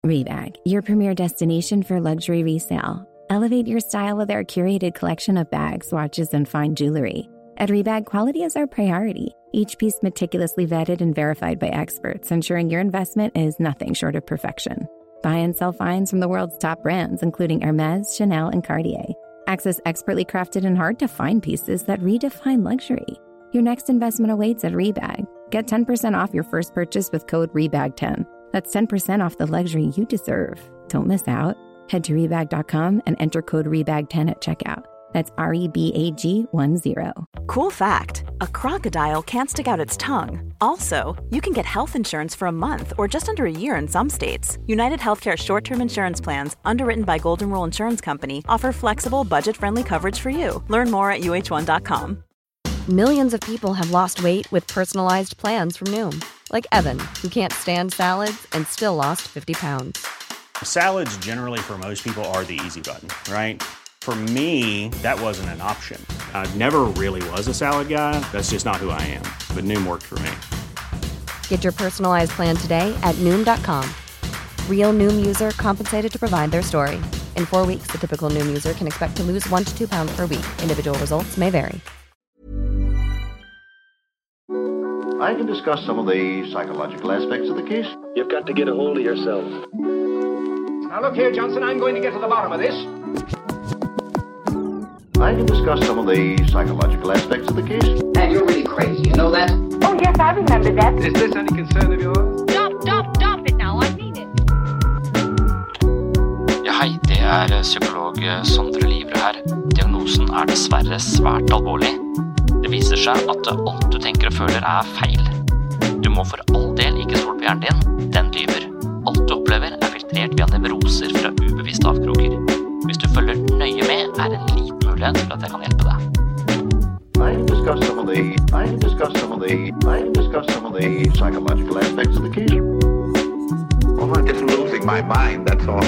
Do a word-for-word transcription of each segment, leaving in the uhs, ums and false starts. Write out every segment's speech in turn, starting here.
Rebag, your premier destination for luxury resale. Elevate your style with our curated collection of bags, watches, and fine jewelry. At Rebag, quality is our priority. Each piece meticulously vetted and verified by experts, ensuring your investment is nothing short of perfection. Buy and sell finds from the world's top brands, including Hermès, Chanel, and Cartier. Access expertly crafted and hard-to-find pieces that redefine luxury. Your next investment awaits at Rebag. Get ten percent off your first purchase with code rebag ten. That's ten percent off the luxury you deserve. Don't miss out. Head to rebag dot com and enter code rebag ten at checkout. That's R E B A G one zero. Cool fact, a crocodile can't stick out its tongue. Also, you can get health insurance for a month or just under a year in some states. United Healthcare short-term insurance plans, underwritten by Golden Rule Insurance Company, offer flexible, budget-friendly coverage for you. Learn more at U H one dot com. Millions of people have lost weight with personalized plans from Noom. Like Evan, who can't stand salads and still lost fifty pounds. Salads generally for most people are the easy button, right? For me, that wasn't an option. I never really was a salad guy. That's just not who I am. But Noom worked for me. Get your personalized plan today at Noom dot com. Real Noom user compensated to provide their story. In four weeks, the typical Noom user can expect to lose one to two pounds per week. Individual results may vary. I can discuss some of the psychological aspects of the case. You've got to get a hold of yourself. Now look here, Johnson, I'm going to get to the bottom of this. I can discuss some of the psychological aspects of the case. And you're really crazy, you know that? Oh, yes, I remember that. Is this any concern of yours? Stop, stop, stop it now, I mean it. Ja, hei, det er psykolog Sondre Livre her. Diagnosen er dessverre svært alvorlig. Det viser seg at alt du tenker og føler er feil. Du må for all del ikke stole på hjernen din, den lyver. Alt du opplever er filtrert via nevroser fra ubevisste avkroker. Hvis du følger nøye med, er en liten mulighet for at jeg kan hjelpe deg. I can discuss some of the, I can discuss some of the, I can discuss some of the psychological aspects of the case. Well, I'm just losing my mind, that's all.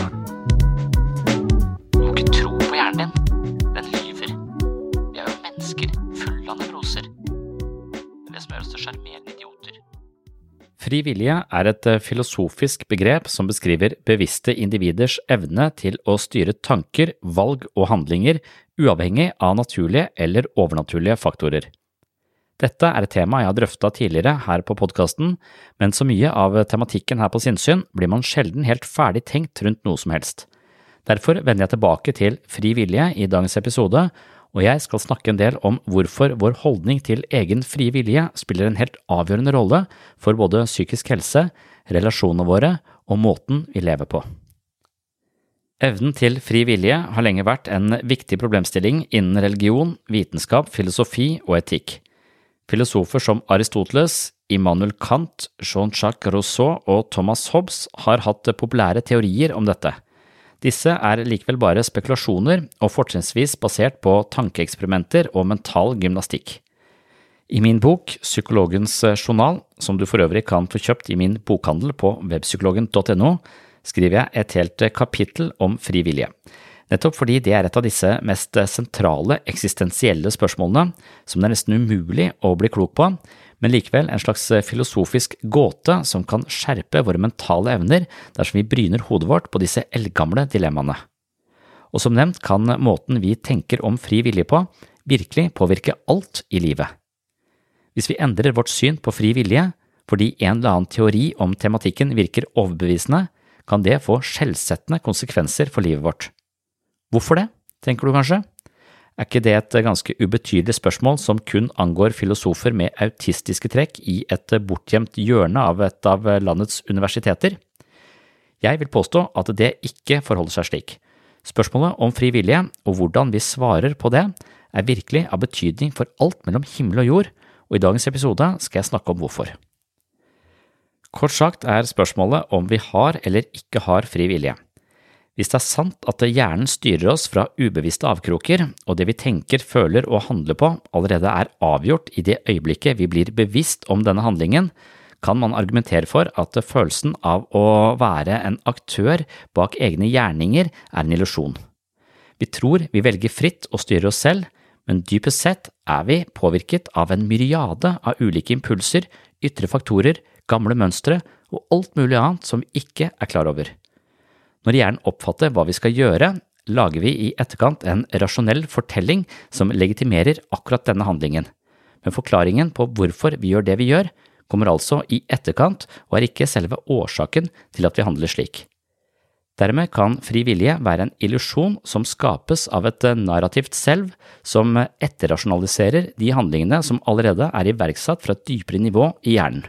Du må ikke tro på hjernen din. Den lyver. Vi er jo mennesker fulle av nevroser. Det er det som gjør oss til sjarmerende idioter. Fri vilje er et filosofisk begrep som beskriver bevisste individers evne til å styre tanker, valg og handlinger uavhengig av naturlige eller overnaturlige faktorer. Dette er et tema jeg har drøftet tidligere her på podcasten, men så mye av tematikken her på Sinnsyn blir man sjelden helt ferdig tenkt rundt noe som helst. Derfor vender jeg tilbake til fri vilje i dagens episode, og jeg skal snakke en del om hvorfor vår holdning til egen fri vilje spiller en helt avgjørende rolle for både psykisk helse, relasjonene våre og måten vi lever på. Evnen til fri vilje har lenge vært en viktig problemstilling innen religion, vitenskap, filosofi og etikk. Filosofer som Aristoteles, Immanuel Kant, Jean-Jacques Rousseau og Thomas Hobbes har hatt populære teorier om dette. Disse er likevel bare spekulasjoner og fortrinnsvis basert på tankeeksperimenter og mental gymnastikk. I min bok, Psykologens journal, som du for øvrig kan få kjøpt i min bokhandel på webpsykologen punktum no, skriver jeg et helt kapittel om fri vilje. Nettopp fordi det er et av disse mest sentrale eksistensielle spørsmålene som det er nesten umulig å bli klok på, men likevel en slags filosofisk gåte som kan skjerpe våre mentale evner dersom vi bryner hodet vårt på disse eldgamle dilemmaene. Og som nevnt kan måten vi tenker om fri vilje på virkelig påvirke alt i livet. Hvis vi endrer vårt syn på fri vilje fordi en eller annen teori om tematikken virker overbevisende, kan det få skjellsettende konsekvenser for livet vårt. Hvorfor det, tenker du kanskje? Er ikke det et ganske ubetydelig spørsmål som kun angår filosofer med autistiske trekk i et bortgjemt hjørne av et av landets universiteter? Jeg vil påstå at det ikke forholder seg slik. Spørsmålet om fri vilje og hvordan vi svarer på det er virkelig av betydning for alt mellom himmel og jord, og i dagens episode skal jeg snakke om hvorfor. Kort sagt er spørsmålet om vi har eller ikke har fri vilje. Hvis det er sant at hjernen styrer oss fra ubevisste avkroker, og det vi tenker, føler og handler på allerede er avgjort i det øyeblikket vi blir bevisst om denne handlingen, kan man argumentere for at følelsen av å være en aktør bak egne gjerninger er en illusjon. Vi tror vi velger fritt å styre oss selv, men dypest sett er vi påvirket av en myriade av ulike impulser, ytre faktorer, gamle mønstre og alt mulig annet som vi ikke er klar over. Når hjernen oppfatter hva vi skal gjøre, lager vi i etterkant en rasjonell fortelling som legitimerer akkurat denne handlingen. Men forklaringen på hvorfor vi gjør det vi gjør, kommer altså i etterkant og er ikke selve årsaken til at vi handler slik. Dermed kan fri vilje være en illusjon som skapes av et narrativt selv som etterrasjonaliserer de handlingene som allerede er iverksatt fra et dypere nivå i hjernen.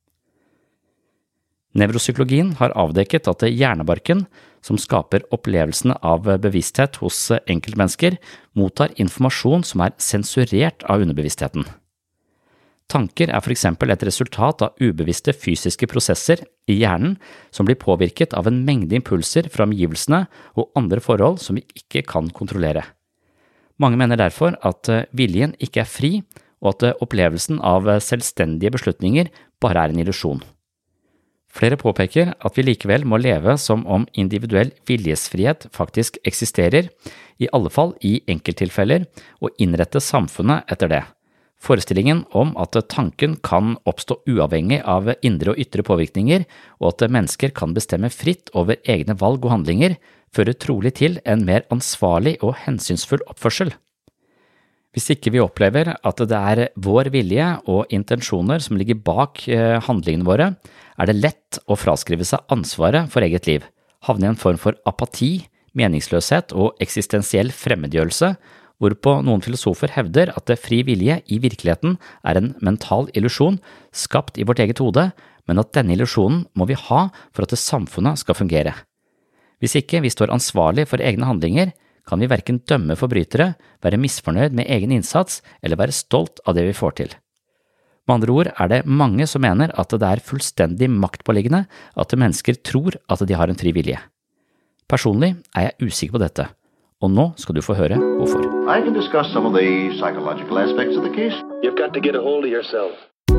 Nevropsykologien har avdekket at hjernebarken, som skaper opplevelsene av bevissthet hos enkeltmennesker, mottar informasjon som er sensurert av underbevisstheten. Tanker er for eksempel et resultat av ubevisste fysiske prosesser i hjernen som blir påvirket av en mengde impulser fra omgivelsene og andre forhold som vi ikke kan kontrollere. Mange mener derfor at viljen ikke er fri, og at opplevelsen av selvstendige beslutninger bare er en illusjon. Flere påpeker at vi likevel må leve som om individuell viljesfrihet faktisk eksisterer, i alle fall i enkelttilfeller, og innrette samfunnet etter det. Forestillingen om at tanken kan oppstå uavhengig av indre og ytre påvirkninger, og at mennesker kan bestemme fritt over egne valg og handlinger, fører trolig til en mer ansvarlig og hensynsfull oppførsel. Hvis ikke vi opplever at det er vår vilje og intensjoner som ligger bak handlingene våre, er det lett å fraskrive seg ansvaret for eget liv, havne i en form for apati, meningsløshet og eksistensiell fremmedgjørelse, hvorpå noen filosofer hevder at fri vilje i virkeligheten er en mental illusjon skapt i vårt eget hode, men at denne illusjonen må vi ha for at samfunnet skal fungere. Hvis ikke vi står ansvarlig for egne handlinger, kan vi hverken dømme forbrytere, være misfornøyd med egen innsats eller være stolt av det vi får til. Med andre ord er det mange som mener at det er fullstendig maktpåliggende at mennesker tror at de har en fri vilje. Personlig er jeg usikker på dette, og nå skal du få høre hvorfor. I can discuss some of the psychological aspects of the case. You've got to get a hold of yourself.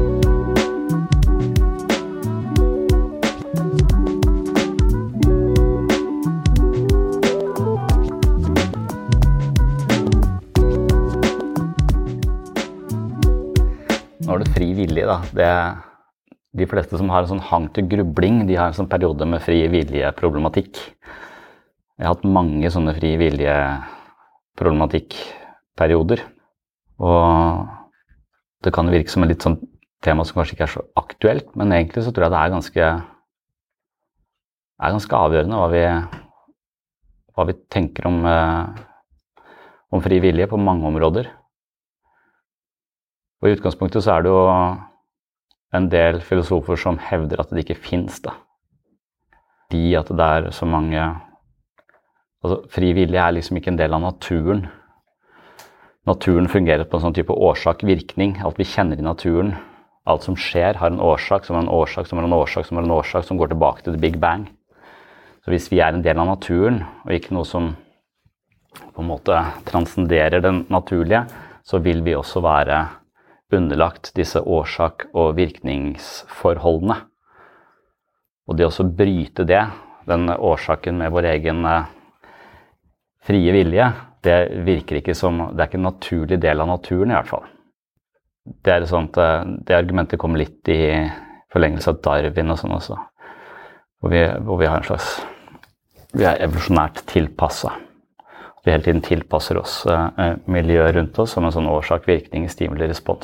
Nå er det fri vilje da. Det, de fleste som har en sånn hang til grubling, de har en sånn periode med fri vilje-problematikk. Jeg har hatt mange sånne fri vilje-problematikk-perioder, og det kan virke som et litt sånn tema som kanskje ikke er så aktuelt, men egentlig så tror jeg det er ganske, er ganske avgjørende hva vi, hva vi tenker om, eh, om fri vilje på mange områder. Og i utgangspunktet så er det jo en del filosofer som hevder at det ikke finnes da. De at det er så mange... Altså, fri vilje er liksom ikke en del av naturen. Naturen fungerer på en sånn type årsak-virkning. Alt vi kjenner i naturen, alt som skjer, har en årsak, som har en årsak, som har en årsak, som har en årsak, som går tilbake til the Big Bang. Så hvis vi er en del av naturen, og ikke noe som på en måte transcenderer den naturlige, så vil vi også være underlagt disse årsak- og virkningsforholdene. Og det å bryte det, den årsaken med vår egen frie vilje, det virker ikke som, det er ikke en naturlig del av naturen i hvert fall. Det er sånn at det argumentet kommer litt i forlengelse av Darwin og sånn også. Hvor vi, hvor vi har en slags, vi er evolusjonært tilpasset. Vi hele tiden tilpasser oss eh, miljøet rundt oss som en sånn årsak-virkning, stimuli-respons.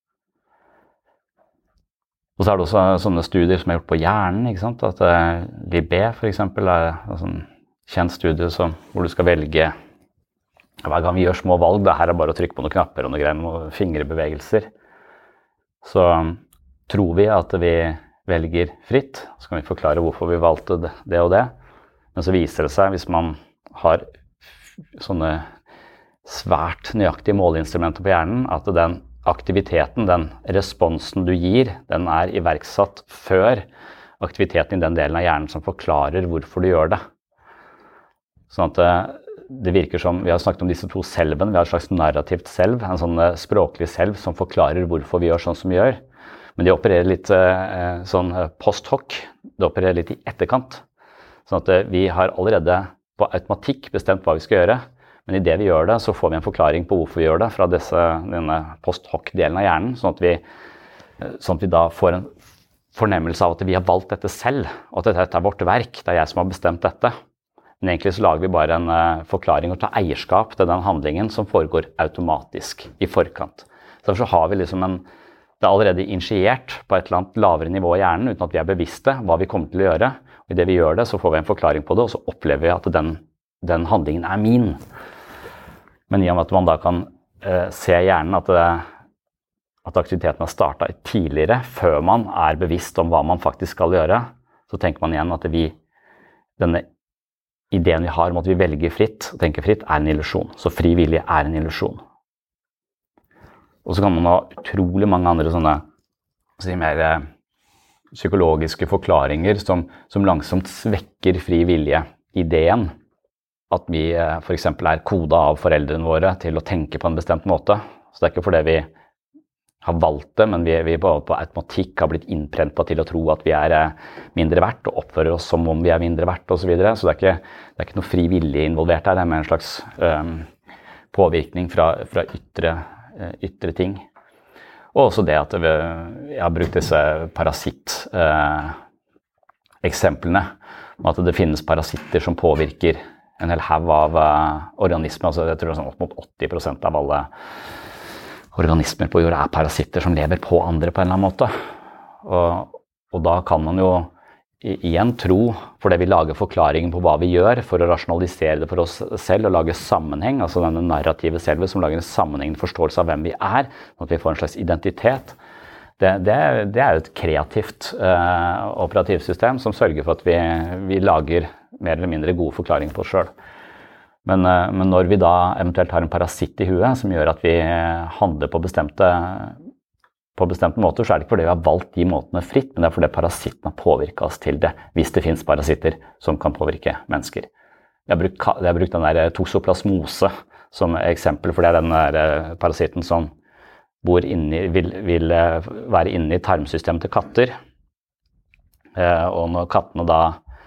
Og så er det også sånne studier som er gjort på hjernen, ikke sant? At eh, Libé for eksempel er en sånn kjent studie som, hvor du skal velge, hver gang vi gjør små valg, det her er bare å trykke på noen knapper og noen greier, noen fingrebevegelser, så tror vi at vi velger fritt, så kan vi forklare hvorfor vi valgte det, det og det, men så viser det seg, hvis man har sånne svært nøyaktige måleinstrumenter på hjernen, at den aktiviteten, den responsen du gir, den er iverksatt før aktiviteten i den delen av hjernen som forklarer hvorfor du gjør det. Sånn at det virker som, vi har snakket om disse to selvene, vi har et slags narrativt selv, en sånn språklig selv som forklarer hvorfor vi gjør sånn som vi gjør. Men de opererer litt eh, sånn post hoc, de opererer litt i etterkant. Sånn at vi har allerede på automatikk bestemt hva vi skal gjøre, men i det vi gjør det, så får vi en forklaring på hvorfor vi gjør det fra disse, denne post hoc-delen av hjernen, sånn at, vi, sånn at vi da får en fornemmelse av at vi har valgt dette selv, og at dette er vårt verk, det er jeg som har bestemt dette. Men egentlig så lager vi bare en uh, forklaring og tar eierskap til den handlingen som foregår automatisk i forkant. Så derfor så har vi liksom en, det er allerede initiert på et eller annet lavere nivå i hjernen, uten at vi er bevisste hva vi kommer til å gjøre. Og i det vi gjør det, så får vi en forklaring på det, og så opplever vi at den, den handlingen er min. Men i og med at man da kan uh, se i hjernen at, det, at aktiviteten har startet tidligere, før man er bevisst om hva man faktisk skal gjøre, så tenker man igjen at vi, denne ideen vi har om at vi velger fritt og tenker fritt, er en illusjon. Så fri vilje er en illusjon. Og så kan man ha utrolig mange andre sånne si, mer eh, psykologiske forklaringer som, som langsomt svekker fri vilje-ideen. At vi eh, for eksempel er kodet av foreldrene våre til å tenke på en bestemt måte. Så det er ikke fordi vi har valgt det, men vi, vi på, på automatikk har blitt innprenta til å tro at vi er eh, mindre verdt og oppfører oss som om vi er mindre verdt og så videre. Så det er ikke, det er ikke noe fri vilje involvert her, det er mer en slags um, påvirkning fra, fra ytre ytre ting. Og også det at vi, jeg har brukt disse parasitt-eksemplene, eh, at det finnes parasitter som påvirker en hel haug av uh, organismer. Altså, jeg tror det er sånn opp mot åtti prosent av alle organismer på jorda er parasitter som lever på andre på en eller annen måte. Og, og da kan man jo igjen tro, fordi vi lager forklaringen på hva vi gjør for å rasjonalisere det for oss selv og lage sammenheng, altså denne narrative selve som lager en sammenheng, forståelse av hvem vi er, sånn at vi får en slags identitet. Det, det, det er jo et kreativt uh, operativsystem som sørger for at vi, vi lager mer eller mindre gode forklaringer på oss selv. Men, uh, men når vi da eventuelt har en parasitt i huet som gjør at vi handler på bestemte på bestemte måter, så er det ikke fordi vi har valgt de måtene fritt, men det er fordi parasitten har påvirket oss til det, hvis det finnes parasitter som kan påvirke mennesker. Jeg har brukt, jeg har brukt den der toxoplasmose som eksempel, for det er den der parasitten som bor inni, vil, vil være inne i tarmsystemet til katter. Eh, og når kattene da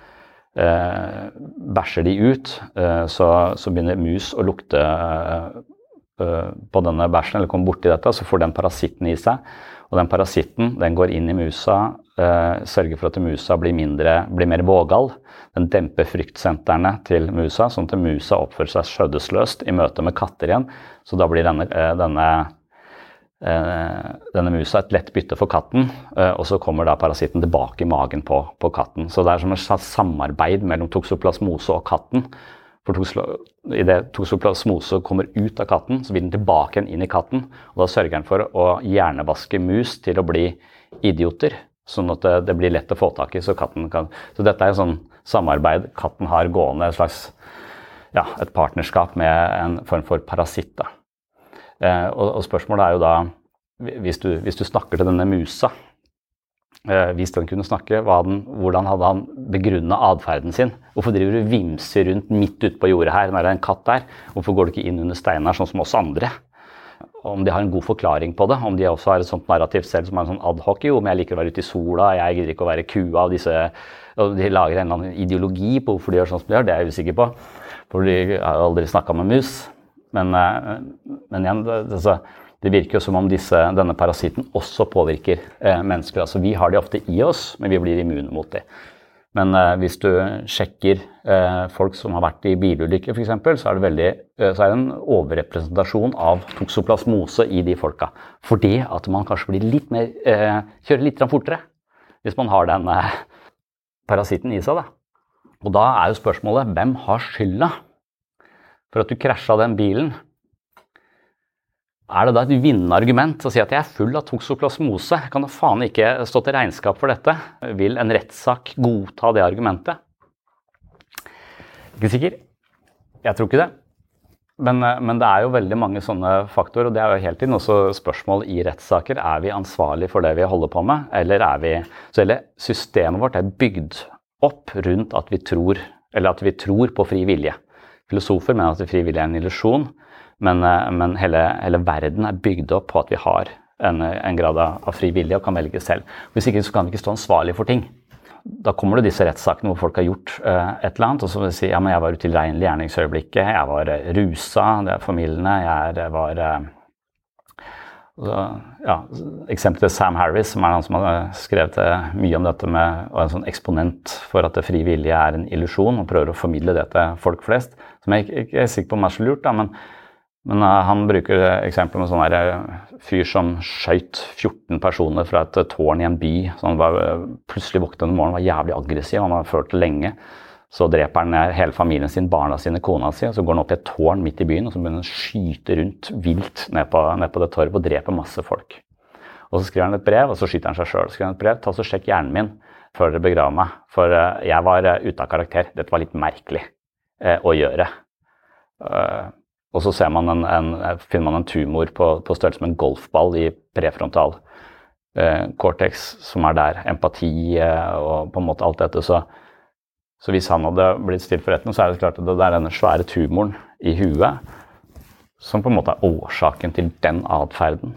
eh, bæsjer de ut, eh, så, så begynner mus å lukte eh, på denne bæsjen, eller kommer borti dette, så får den parasitten i seg, og den parasitten, den går inn i musa, uh, sørger for at musa blir mindre, blir mer vågal, den demper fryktsentrene til musa, sånn at musa oppfører seg skjødesløst i møte med katter igjen, så da blir denne, uh, denne, uh, denne musa et lett bytte for katten, uh, og så kommer da parasitten tilbake i magen på, på katten. Så det er som et samarbeid mellom toxoplasmose og katten. For i det toxoplasmose kommer ut av katten, så vil den tilbake inn i katten, og da sørger den for å hjernevaske mus til å bli idioter, sånn at det, det blir lett å få tak i, så katten kan... Så dette er jo sånn samarbeid katten har gående, et slags, ja, et partnerskap med en form for parasitt, da. Eh, og, og spørsmålet er jo da, hvis du, hvis du snakker til denne musa, eh, hvis den kunne snakke, hva den, hvordan hadde han begrunnet adferden sin? Hvorfor driver du vimser rundt midt ute på jordet her når det er en katt der? Hvorfor går du ikke inn under steiner sånn som oss andre? Om de har en god forklaring på det, om de også har et sånt narrativ selv som er en sånn ad hoc, jo, men jeg liker å være ute i sola, jeg gidder ikke å være kua av disse, og de lager en eller annen ideologi på hvorfor de gjør sånn som de gjør, det er jeg usikker på, for de har jo aldri snakket med mus. Men, men igjen, det, altså, det virker jo som om disse, denne parasitten også påvirker eh, mennesker. Altså, vi har de ofte i oss, men vi blir immune mot det. Men eh, hvis du sjekker eh, folk som har vært i bilulykker for eksempel, så er det, veldig, eh, så er det en overrepresentasjon av toxoplasmose i de folka. Fordi at man kanskje blir litt mer, eh, kjører litt fortere hvis man har den eh, parasitten i seg. Da. Og da er jo spørsmålet, hvem har skylda for at du krasjet den bilen? Er det da et vinnende argument å si at jeg er full av toxoplasmose? Jeg kan da faen ikke stå til regnskap for dette. Vil en rettssak godta det argumentet? Ikke sikker. Jeg tror ikke det. Men, men det er jo veldig mange sånne faktorer, og det er jo helt tiden også spørsmål i rettssaker. Er vi ansvarlig for det vi holder på med? Eller er vi... Så hele systemet vårt er bygd opp rundt at vi tror, eller at vi tror på fri vilje. Filosofer mener at fri vilje er en illusjon, Men, men hele, hele verden er bygd opp på at vi har en, en grad av fri vilje og kan velge selv. Hvis ikke så kan vi ikke stå ansvarlig for ting. Da kommer det disse rettssakene hvor folk har gjort uh, et eller annet, og så vil de si, ja, men jeg var utilregnelig gjerningsøyeblikket, jeg var uh, rusa, det er familiene, jeg, er, jeg var uh, Så, ja, eksempelet Sam Harris, som er han som har skrevet mye om dette med, og en sånn eksponent for at det fri vilje er en illusjon, og prøver å formidle det til folk flest, som jeg ikke er sikker på om er så lurt, da, men, men uh, han bruker eksempler med sånn her fyr som skjøt fjorten personer fra et tårn i en by, så han var plutselig våknet en morgen, var jævlig aggressiv, han har ført det lenge. Så dreper han hele familien sin, barna sine, kona si, og så går han opp i et tårn midt i byen, og så begynner han å skyte rundt vilt ned på, ned på det torvet og dreper masse folk. Og så skriver han et brev, og så skyter han seg selv. Så skriver han et brev, ta så sjekk hjernen min før dere begraver meg, for uh, jeg var uh, ute av karakter. Dette var litt merkelig uh, å gjøre. Uh, og så ser man en, en, finner man en tumor på, på størrelse med en golfball i prefrontal uh, cortex, som er der. Empati uh, og på en måte alt dette, så Så hvis han hadde blitt stilt for retten, så er det klart at det er denne svære tumoren i huet som på en måte er årsaken til den adferden.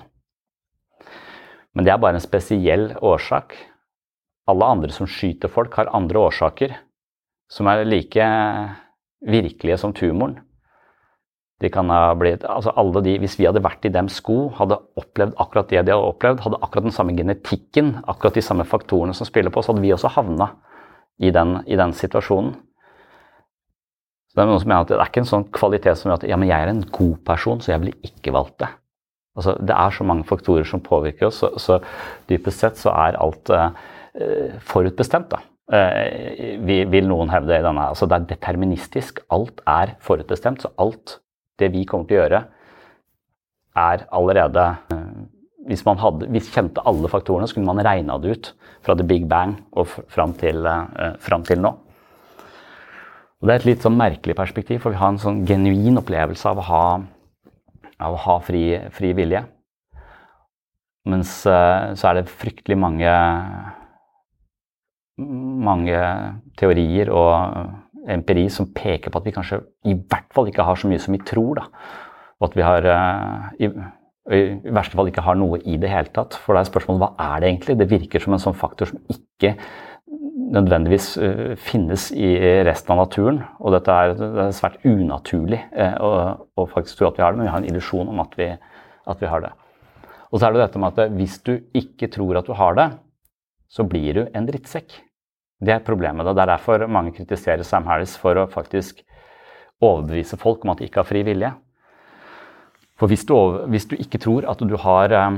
Men det er bare en spesiell årsak. Alle andre som skyter folk har andre årsaker som er like virkelige som tumoren. De kan ha blitt, altså alle de, hvis vi hadde vært i dem sko, hadde opplevd akkurat det de hadde opplevd, hadde akkurat den samme genetikken, akkurat de samme faktorene som spiller på, så hadde vi også havnet I den, i den situasjonen. Så det er noen som mener at det er ikke en sånn kvalitet som gjør at ja, men jeg er en god person, så jeg blir ikke valgt det. Altså, det er så mange faktorer som påvirker oss, så, så dypest sett så er alt uh, forutbestemt. Da. Uh, vi, vil noen hevde I denne. Altså, det er deterministisk. Alt er forutbestemt, så alt det vi kommer til å gjøre er allerede uh, Hvis man hadde, hvis kjente alle faktorene, så kunne man regne det ut fra the big bang og frem til, uh, frem til nå. Og det er et litt sånn merkelig perspektiv, for vi har en sånn genuin opplevelse av å ha, av å ha fri, fri vilje. Mens uh, så er det fryktelig mange, mange teorier og empiri som peker på at vi kanskje I hvert fall ikke har så mye som vi tror, da. Og at vi har uh, i, I verste fall ikke har noe I det hele tatt. For det er spørsmålet, hva er det egentlig? Det virker som en sånn faktor som ikke nødvendigvis uh, finnes I resten av naturen. Og dette er, det er svært unaturlig uh, å, å faktisk tro at vi har det, men vi har en illusjon om at vi, at vi har det. Og så er det dette med at hvis du ikke tror at du har det, så blir du en drittsekk. Det er problemet. Da. Det er derfor mange kritiserer Sam Harris for å faktisk overbevise folk om at de ikke har fri vilje. For hvis du, hvis du ikke tror at du har, um,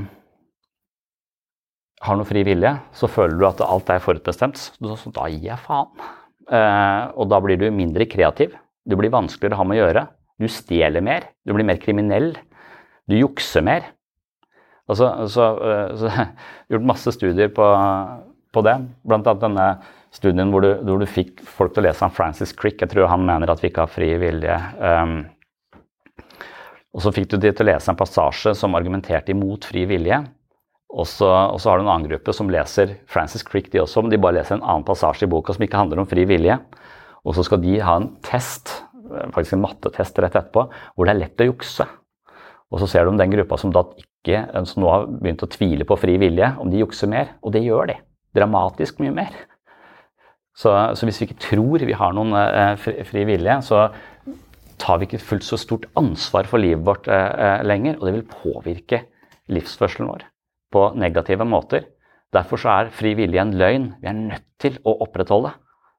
har noe fri vilje, så føler du at alt er forutbestemt, så, så da gir jeg faen. Uh, og da blir du mindre kreativ, du blir vanskeligere å ha med å gjøre, du stjeler mer, du blir mer kriminell, du jukser mer. Altså, så, uh, så jeg har gjort masse studier på, på det, blant annet denne studien hvor du, hvor du fikk folk til å lese om Francis Crick. Jeg tror han mener at vi ikke har fri vilje. Um, Og så fikk du de til å lese en passasje som argumenterte imot fri vilje. Og så, og så har du en annen gruppe som leser Francis Crick de også, men de bare leser en annen passasje I boka som ikke handler om fri vilje. Og så skal de ha en test, faktisk en mattetest rett etterpå, hvor det er lett å jukse. Og så ser du om den gruppa som da ikke, som nå har begynt å tvile på fri vilje, om de jukser mer, og det gjør de. Dramatisk mye mer. Så, så hvis vi ikke tror vi har noen eh, fri, fri vilje, så tar vi ikke fullt så stort ansvar for livet vårt eh, lenger, og det vil påvirke livsførselen vår på negative måter. Derfor så er fri vilje en løgn vi er nødt til å opprettholde.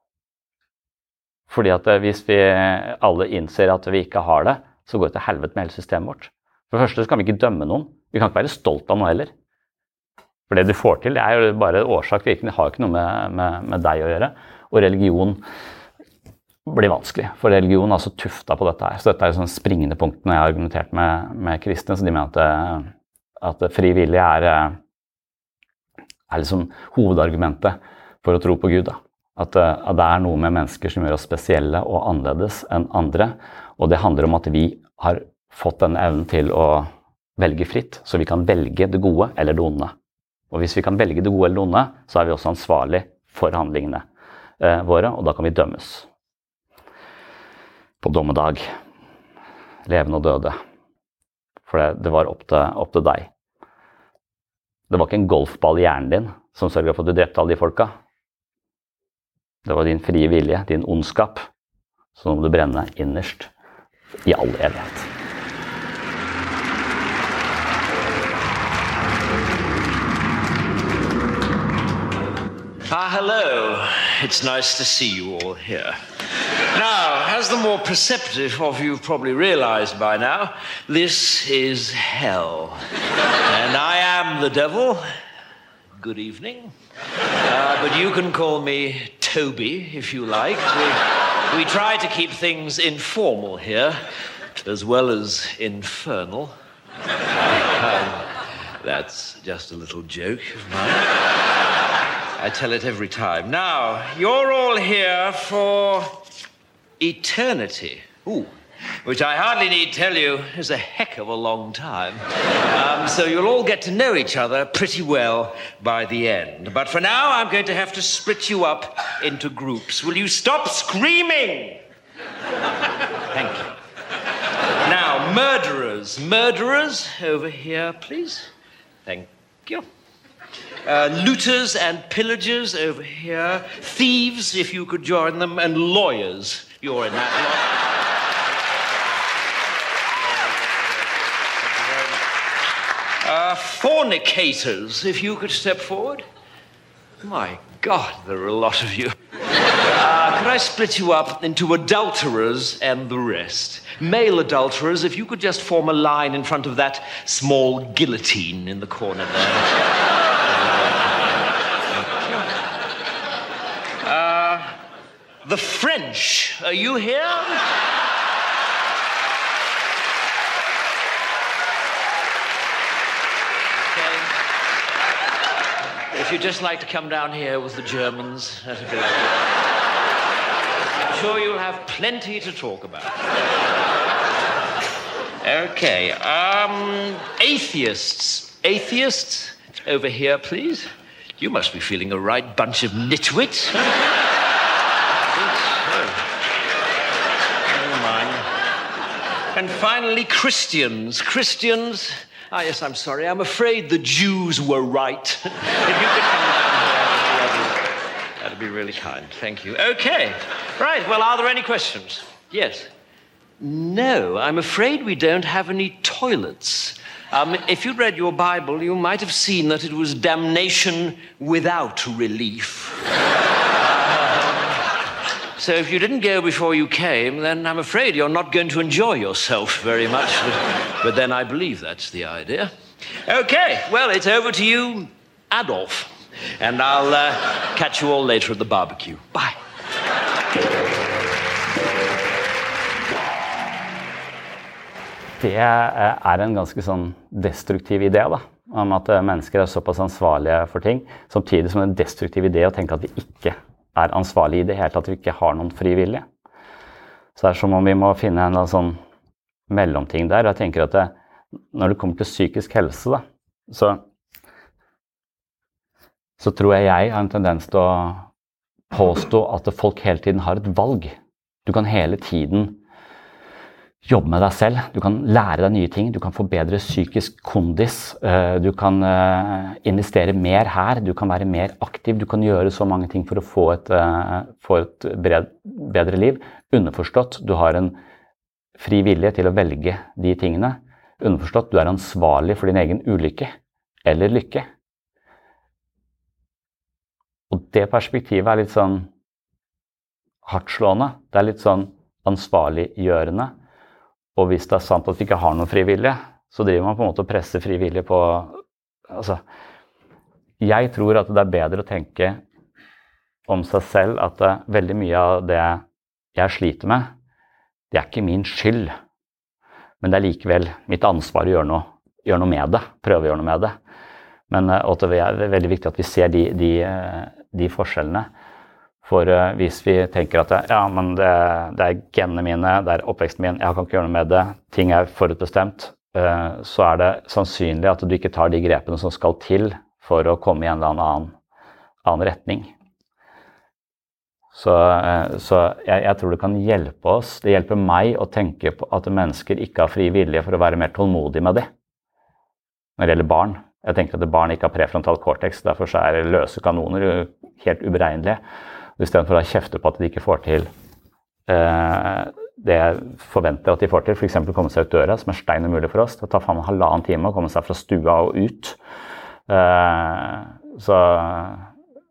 Fordi at eh, hvis vi alle innser at vi ikke har det, så går det til helvete med hele systemet vårt. For det første så kan vi ikke dømme noen. Vi kan ikke være stolt av noe heller. For det du får til, det er jo bare årsak virkelig. Det har ikke noe med, med, med deg å gjøre. Og religion blir vanskelig, for religion er så tufta på dette her. Så dette er sånn springende punkt når jeg har argumentert med, med kristne, så de mener at, at fri vilje er, er liksom hovedargumentet for å tro på Gud. Da. At, at det er noe med mennesker som gjør oss spesielle og annerledes enn andre, og det handler om at vi har fått den evnen til å velge fritt, så vi kan velge det gode eller det onde. Og hvis vi kan velge det gode eller det onde, så er vi også ansvarlig for handlingene eh, våre, og da kan vi dømmes. På dommedag, levende og døde, for det, det var opp til, opp til deg. Det var ikke en golfball I hjernen din som sørget for at du drepte alle de folka. Det var din frie vilje, din ondskap, som må du brenne innerst I all evighet. Ah, hello. It's nice to see you all here. Now, as the more perceptive of you probably realized by now, this is hell. And I am the devil. Good evening. Uh, but you can call me Toby, if you like. We, we try to keep things informal here, as well as infernal. Um, that's just a little joke of mine. I tell it every time. Now, you're all here for eternity. Ooh. Which I hardly need tell you is a heck of a long time. Um, so you'll all get to know each other pretty well by the end. But for now, I'm going to have to split you up into groups. Will you stop screaming? Thank you. Now, murderers. Murderers, over here, please. Thank you. Uh, looters and pillagers over here. Thieves, if you could join them. And lawyers. You're in that lot. Uh, fornicators, if you could step forward. My God, there are a lot of you. Uh, could I split you up into adulterers and the rest? Male adulterers, if you could just form a line in front of that small guillotine in the corner there. Uh, the French, are you here? Okay. If you'd just like to come down here with the Germans, that'd be lovely. I'm sure you'll have plenty to talk about. Okay, um, atheists. Atheists, over here, please. You must be feeling a right bunch of nitwits. Huh? Never mind. And finally, Christians. Christians. Ah, yes, I'm sorry. I'm afraid the Jews were right. If you could come down here, that'd be really kind. Thank you. Okay. Right. Well, are there any questions? Yes. No, I'm afraid we don't have any toilets. Um, if you'd read your Bible, you might have seen that it was damnation without relief. So if you didn't go before you came, then I'm afraid you're not going to enjoy yourself very much. But, but then I believe that's the idea. Okay, well, it's over to you, Adolf. And I'll uh, catch you all later at the barbecue. Bye. Det er en ganske sånn destruktiv idé da, om at mennesker er såpass ansvarlige for ting, samtidig som en destruktiv idé å tenke at vi ikke er ansvarlige i det hele tatt, at vi ikke har noen frivillige. Så det er som om vi må finne en eller annen sånn mellomting der, og jeg tenker at det, når det kommer til psykisk helse da, så, så tror jeg jeg har en tendens til å påstå at folk hele tiden har et valg. Du kan hele tiden jobbe med deg selv, du kan lære deg nye ting, du kan få bedre psykisk kondis, du kan investere mer her, du kan være mer aktiv, du kan gjøre så mange ting for å få et, få et bedre liv. Underforstått, du har en fri vilje til å velge de tingene. Underforstått, du er ansvarlig for din egen ulykke eller lykke. Og det perspektivet er litt sånn hardtslående, det er litt sånn ansvarliggjørende. Og hvis det er sant at vi ikke har noen frivillige, så driver man på en måte å presse frivillige på, altså, jeg tror at det er bedre å tenke om seg selv at det, veldig mye av det jeg sliter med, det er ikke min skyld, men det er likevel mitt ansvar å gjøre noe, gjøre noe med det, prøve å gjøre noe med det. Men og det er veldig viktig at vi ser de, de, de forskjellene. For uh, hvis vi tenker at ja, men det, det er genene mine, det er oppveksten min, jeg kan ikke gjøre noe med det, ting er forutbestemt, uh, så er det sannsynlig at du ikke tar de grepene som skal til for å komme i en eller annen, annen retning. Så, uh, så jeg, jeg tror det kan hjelpe oss, det hjelper meg å tenke på at mennesker ikke har fri vilje for å være mer tålmodig med det. Når det gjelder barn, jeg tenker at barn ikke har prefrontal cortex, derfor så er løse kanoner helt uberegnelige. I stedet for å kjefte på at de ikke får til eh, det jeg forventer at de får til, for eksempel komme seg ut døra, som er stein umulig for oss. Det tar faen en halvannen time å komme seg fra stua og ut. Eh, så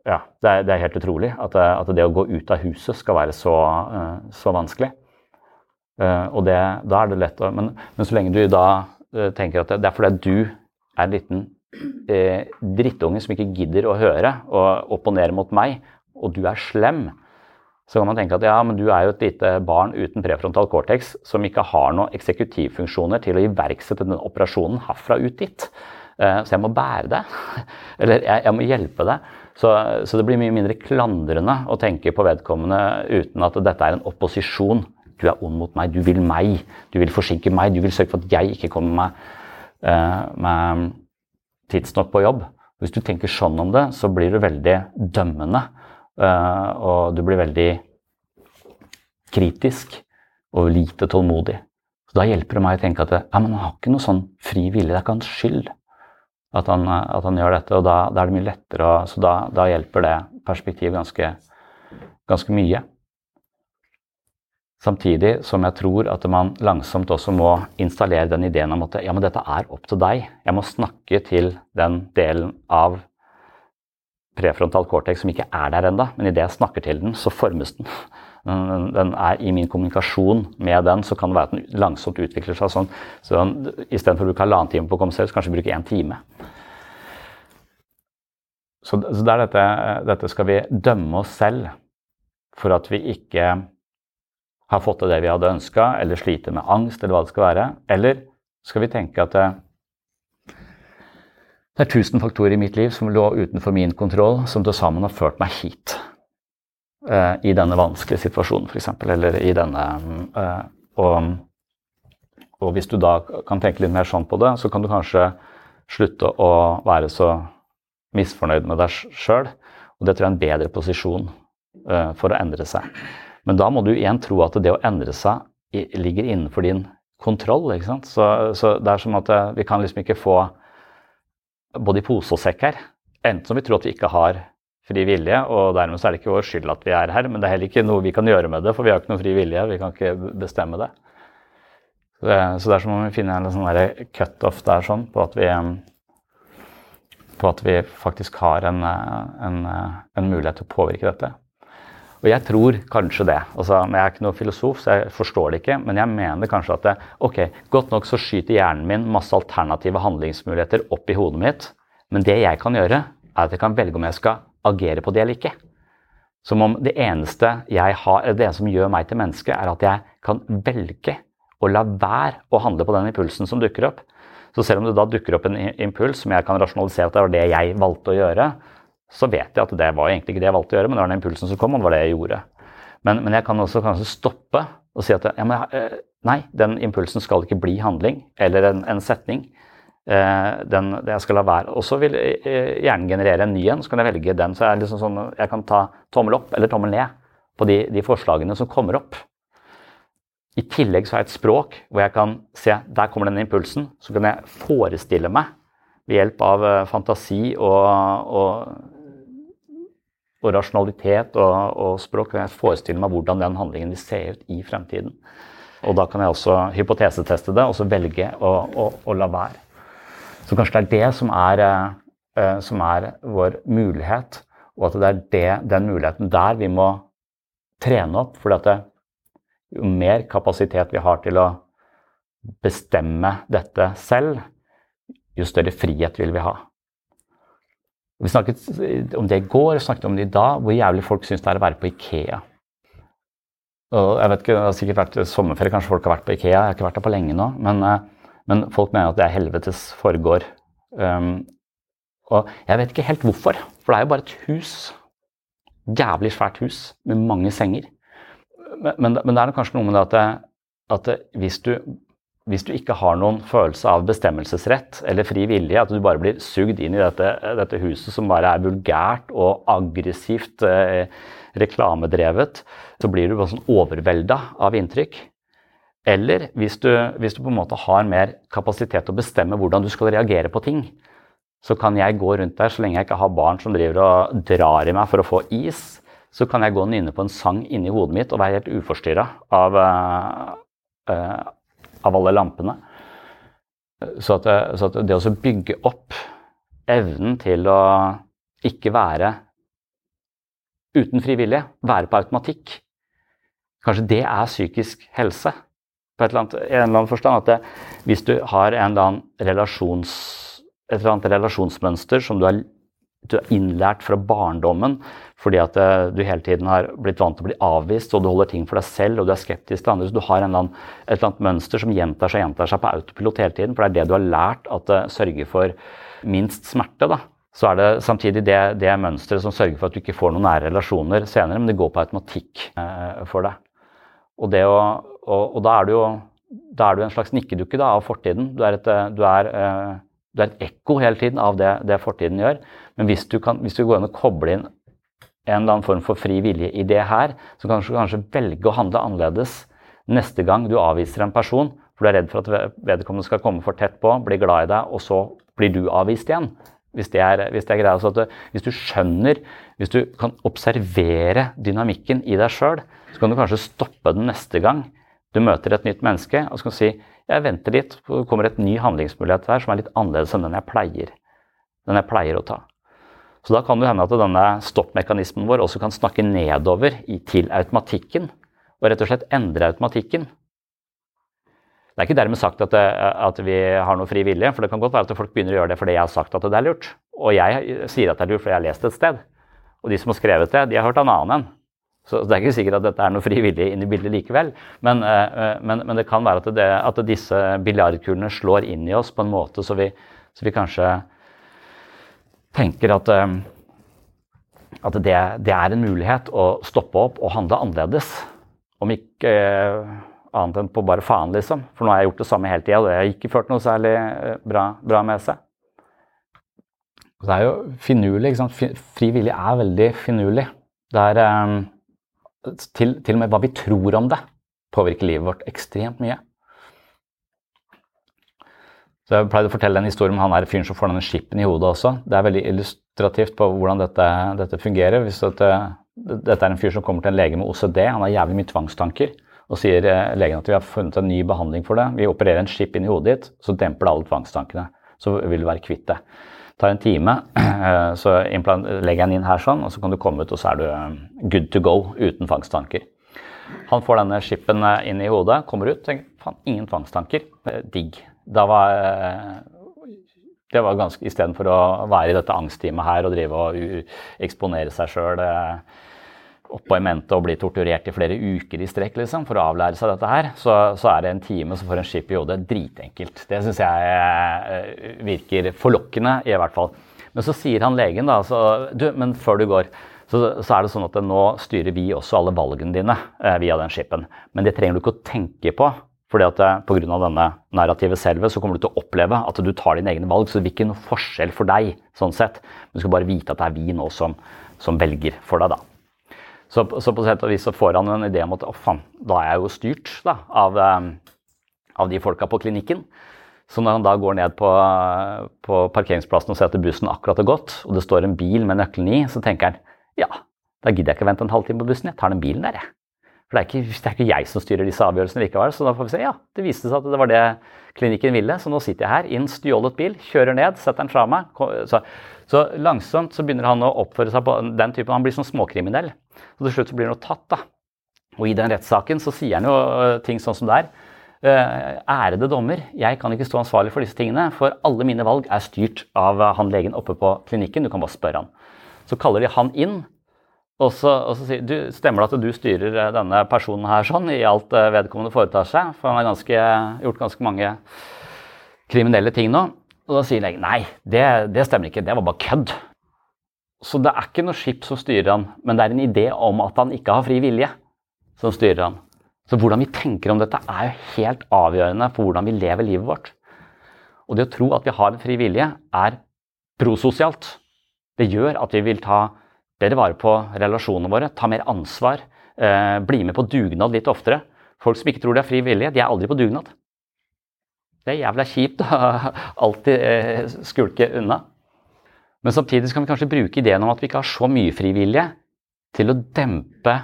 ja, det er, det er helt utrolig at det, at det å gå ut av huset skal være så, uh, så vanskelig. Uh, og det, da er det lett å, men, men så lenge du da uh, tenker at det, det er fordi du er en liten uh, drittunge som ikke gidder å høre og opponere mot meg, og du er slem, så kan man tenke at ja, men du er jo et lite barn uten prefrontal cortex som ikke har noen eksekutivfunksjoner til å iverksette den operasjonen herfra ut dit. Så jeg må bære det, eller jeg, jeg må hjelpe det. Så, så det blir mye mindre klandrende å tenke på vedkommende uten at dette er en opposisjon. Du er ond mot meg, du vil meg, du vil forsinke meg, du vil sørge for at jeg ikke kommer meg, meg tidsnok på jobb. Hvis du tenker sånn om det, så blir du veldig dømmende. Uh, og du blir veldig kritisk og lite tålmodig. Så da hjelper det meg å tenke at det, ja, men han har ikke noe sånn fri vilje, det er ikke hans skyld at han, at han gjør dette, og da, da er det mye lettere, og, så da, da hjelper det perspektiv ganske, ganske mye. Samtidig som jeg tror at man langsomt også må installere den ideen om at ja, men dette er opp til deg. Jeg må snakke til den delen av prefrontal cortex som ikke er der enda, men i det jeg snakker til den, så formes den. Den, den er i min kommunikasjon med den, så kan det være at den langsomt utvikler seg sånn. Så den, i stedet for å bruke halvannen time på å komme selv, så kanskje bruke en time. Så, så det er dette, dette skal vi dømme oss selv for at vi ikke har fått til det vi hadde ønsket, eller sliter med angst, eller hva det skal være. Eller skal vi tenke at det, Det er tusen faktorer i mitt liv som lå utenfor min kontroll, som til sammen har ført meg hit. Uh, I denne vanskelige situasjonen, for eksempel, eller i denne... Uh, og, og hvis du da kan tenke litt mer sånn på det, så kan du kanskje slutte å være så misfornøyd med deg selv, og det tror jeg er en bedre posisjon uh, for å endre seg. Men da må du igjen tro at det å endre seg i, ligger innenfor din kontroll, ikke sant? Så, så det er som at uh, vi kan liksom ikke få både i pose og sekk her, enten som vi tror at vi ikke har fri vilje, og dermed så er det ikke vår skyld at vi er her, men det er heller ikke noe vi kan gjøre med det, for vi har ikke noe fri vilje, vi kan ikke bestemme det. Så det, så det er som om vi finner en sånn der cut-off der sånn, på at vi, på at vi faktisk har en, en, en mulighet til å påvirke dette. Og jeg tror kanskje det, altså, men jeg er ikke noen filosof, så jeg forstår det ikke, men jeg mener kanskje at det, ok, godt nok så skyter hjernen min masse alternative handlingsmuligheter opp i hodet mitt, men det jeg kan gjøre, er at jeg kan velge om jeg skal agere på det eller ikke. Som om det eneste jeg har, eller det som gjør meg til menneske, er at jeg kan velge å la være å handle på den impulsen som dukker opp. Så selv om det da dukker opp en impuls som jeg kan rasjonalisere at det var det jeg valgte å gjøre, så vet jeg at det var egentlig ikke det jeg valgte å gjøre, men det var den impulsen som kom, og det var det jeg gjorde. Men, men jeg kan også kanskje stoppe og si at ja, men, nei, den impulsen skal ikke bli handling, eller en, en setning. Den, det jeg skal la være. Og så vil jeg gjerne generere en ny en, så kan jeg velge den. Så er det liksom sånn, jeg kan ta tommel opp eller tommel ned på de, de forslagene som kommer opp. I tillegg så har jeg et språk hvor jeg kan se, der kommer den impulsen, så kan jeg forestille meg ved hjelp av fantasi og, og og rasjonalitet og, og språk, kan jeg forestille meg hvordan den handlingen vil se ut i fremtiden. Og da kan jeg også hypoteseteste det, og så velge å, å, å la være. Så kanskje det er det som er, eh, som er vår mulighet, og at det er det, den muligheten der vi må trene opp, for at det, jo mer kapasitet vi har til å bestemme dette selv, jo større frihet vil vi ha. Vi snakket om det i går, vi snakket om det i dag, hvor jævlig folk synes det er å være på IKEA. Og jeg vet ikke, det har sikkert vært sommerferie, kanskje folk har vært på IKEA, jeg har ikke vært der på lenge nå, men, men folk mener at det er helvetes foregår. Um, og jeg vet ikke helt hvorfor, for det er jo bare et hus, jævlig svært hus, med mange senger. Men, men, men det er kanskje noe med det at, det, at det, hvis du Hvis du ikke har noen følelse av bestemmelsesrett eller fri vilje, at du bare blir sugd inn i dette, dette huset som bare er vulgært og aggressivt eh, reklamedrevet, så blir du bare sånn overveldet av inntrykk. Eller hvis du, hvis du på en måte har mer kapasitet til å bestemme hvordan du skal reagere på ting, så kan jeg gå rundt der så lenge jeg ikke har barn som driver og drar i meg for å få is, så kan jeg gå og nynne på en sang inni hodet mitt og være helt uforstyrret av... Uh, uh, av alle lampene. Så at, så at det å bygge opp evnen til å ikke være uten frivillige, være på automatikk. Kanskje det er psykisk helse. På et eller annet, en eller annen forstand at det, hvis du har en eller annen relasjons, et eller annet relasjonsmønster som du har, du har innlært fra barndommen, fordi at du hele tiden har blitt vant til å bli avvist, og du holder ting for deg selv, og du er skeptisk til andre, så du har en eller annen, et eller annet mønster som gjentar seg, gjentar seg på autopilot hele tiden, for det er det du har lært at det sørger for minst smerte, da. Så er det samtidig det, det mønstret som sørger for at du ikke får noen nære relasjoner senere, men det går på automatikk eh, for deg. Og, det å, og, og da er du jo da er du en slags nikkedukke da, av fortiden. Du er et, du er, eh, du er et ekko hele tiden av det, det fortiden gjør. Men hvis du, kan, hvis du går inn og kobler inn en eller annen form for fri vilje i det her, så kan du kanskje velge å handle annerledes neste gang du avviser en person, for du er redd for at vedkommende skal komme for tett på, bli glad i deg, og så blir du avvist igjen. Hvis det er, hvis det er greit. Så at du, hvis du skjønner, hvis du kan observere dynamikken i deg selv, så kan du kanskje stoppe den neste gang du møter et nytt menneske, og så kan du si, jeg venter litt, det kommer et ny handlingsmulighet her som er litt annerledes enn den jeg pleier, den jeg pleier å ta. Så da kan det hende at denne stoppmekanismen vår også kan snakke nedover i, til automatikken, og rett og slett endre automatikken. Det er ikke dermed sagt at, det, at vi har noe fri vilje, for det kan godt være at folk begynner å gjøre det fordi jeg har sagt at det er lurt. Og jeg sier at det er lurt fordi jeg har lest et sted. Og de som har skrevet det, de har hørt en annen enn. Så det er ikke sikkert at dette er noe fri vilje inn i bildet likevel. Men, men, men det kan være at, det, at disse biljardkulene slår inn i oss på en måte så vi, så vi kanskje tenker at, at det, det er en mulighet å stoppe opp og handle annerledes. Om ikke annet enn på bare faen, liksom. For nå har jeg gjort det samme hele tiden, og det har ikke ført noe særlig bra, bra med seg. Det er jo finurlig, ikke sant? Fri vilje er veldig finurlig. Det er um, til, til og med hva vi tror om det påvirker livet vårt ekstremt mye. Så jeg pleide å fortelle en historie om han er fyren som får denne skippen i hodet også. Det er veldig illustrativt på hvordan dette, dette fungerer. Hvis dette, dette er en fyr som kommer til en lege med O C D, han har jævlig mye tvangstanker, og sier legen at vi har funnet en ny behandling for det. Vi opererer en skip inn i hodet ditt, så demper det alle tvangstankene. Så vil du være kvitt det. Det tar en time, så legger jeg den inn her sånn, og så kan du komme ut, og så er du good to go uten tvangstanker. Han får denne skippen inn i hodet, kommer ut, tenker, faen, ingen tvangstanker, digg. Da var, det var ganske, i stedet for å være i dette angstteamet her, og drive og eksponere seg selv, oppå i mente og bli torturert i flere uker i strekk, liksom, for å avlære seg dette her, så, så er det en time som får en skip i hodet dritenkelt. Det synes jeg virker forlokkende, i hvert fall. Men så sier han legen da, så, du, men før du går, så, så er det sånn at det, nå styrer vi også alle valgene dine eh, via den skipen. Men det trenger du ikke å tenke på, fordi at eh, på grunn av denne narrative selve, så kommer du til å oppleve at du tar dine egne valg, så det blir ikke noe forskjell for deg, sånn sett. Du skal bare vite at det er vi nå som, som velger for deg da. Så, så på sett og vis så får han en idé om at, å faen, da er jeg jo styrt da, av, av de folka på klinikken. Så når han da går ned på, på parkeringsplassen og ser at bussen akkurat har gått, og det står en bil med nøkkelen i, så tenker han, ja, da gidder jeg ikke vente en halvtime på bussen, jeg tar den bilen der, jeg. For det er, ikke, det er ikke jeg som styrer disse avgjørelsene likevel, så da får vi se, ja, det viste seg at det var det klinikken ville, så nå sitter jeg her, inn stjålet bil, kjører ned, setter den fra meg, så, så langsomt så begynner han å oppføre seg på den typen, han blir sånn småkriminell. Så til slutt så blir han jo tatt da. Og i den rettssaken så sier han jo ting sånn som det er. Ærede dommer, jeg kan ikke stå ansvarlig for disse tingene, for alle mine valg er styrt av han legen oppe på klinikken, du kan bare spørre han. Så kaller de han inn, og så, og så sier du, stemmer det at du styrer denne personen her sånn, i alt vedkommende foretar seg, for han har ganske, gjort ganske mange kriminelle ting nå. Og da sier legen, nei, det, det stemmer ikke, det var bare kødd. Så det er ikke noe skip som styrer han, men det er en idé om at han ikke har fri vilje som styrer han. Så hvordan vi tenker om dette er jo helt avgjørende for hvordan vi lever livet vårt. Og det å tro at vi har en fri vilje er prososialt. Det gjør at vi vil ta bedre vare på relasjonene våre, ta mer ansvar, eh, bli med på dugnad litt oftere. Folk som ikke tror de har fri vilje, de er aldri på dugnad. Det er jævla kjipt å alltid eh, skulke unna. Men samtidig kan vi kanskje bruke ideen om at vi ikke har så mye frivillige til å dempe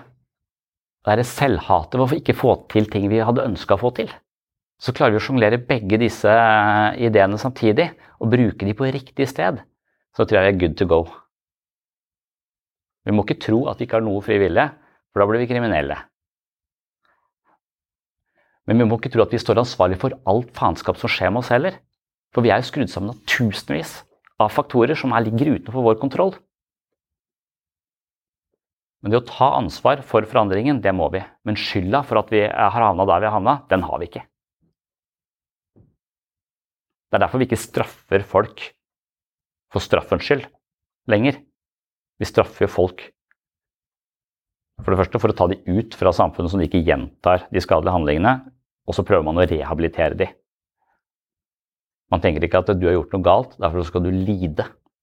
det selvhatet ved å ikke få til ting vi hadde ønsket å få til. Så klarer vi å sjonglere begge disse ideene samtidig og bruke de på riktig sted. Så tror jeg vi er good to go. Vi må ikke tro at vi ikke har noe fri vilje, for da blir vi kriminelle. Men vi må ikke tro at vi står ansvarlig for alt faenskap som skjer med oss heller. For vi er jo skrudd sammen av tusenvis av faktorer som er ligger utenfor vår kontroll. Men det å ta ansvar for forandringen, det må vi. Men skylda for at vi har havnet der vi har havnet, den har vi ikke. Det er derfor vi ikke straffer folk for straffens skyld lenger. Vi straffer jo folk for det første for å ta de ut fra samfunnet så de ikke gjentar de skadelige handlingene, og så prøver man å rehabilitere de. Man tenker ikke at du har gjort noe galt, derfor skal du lide.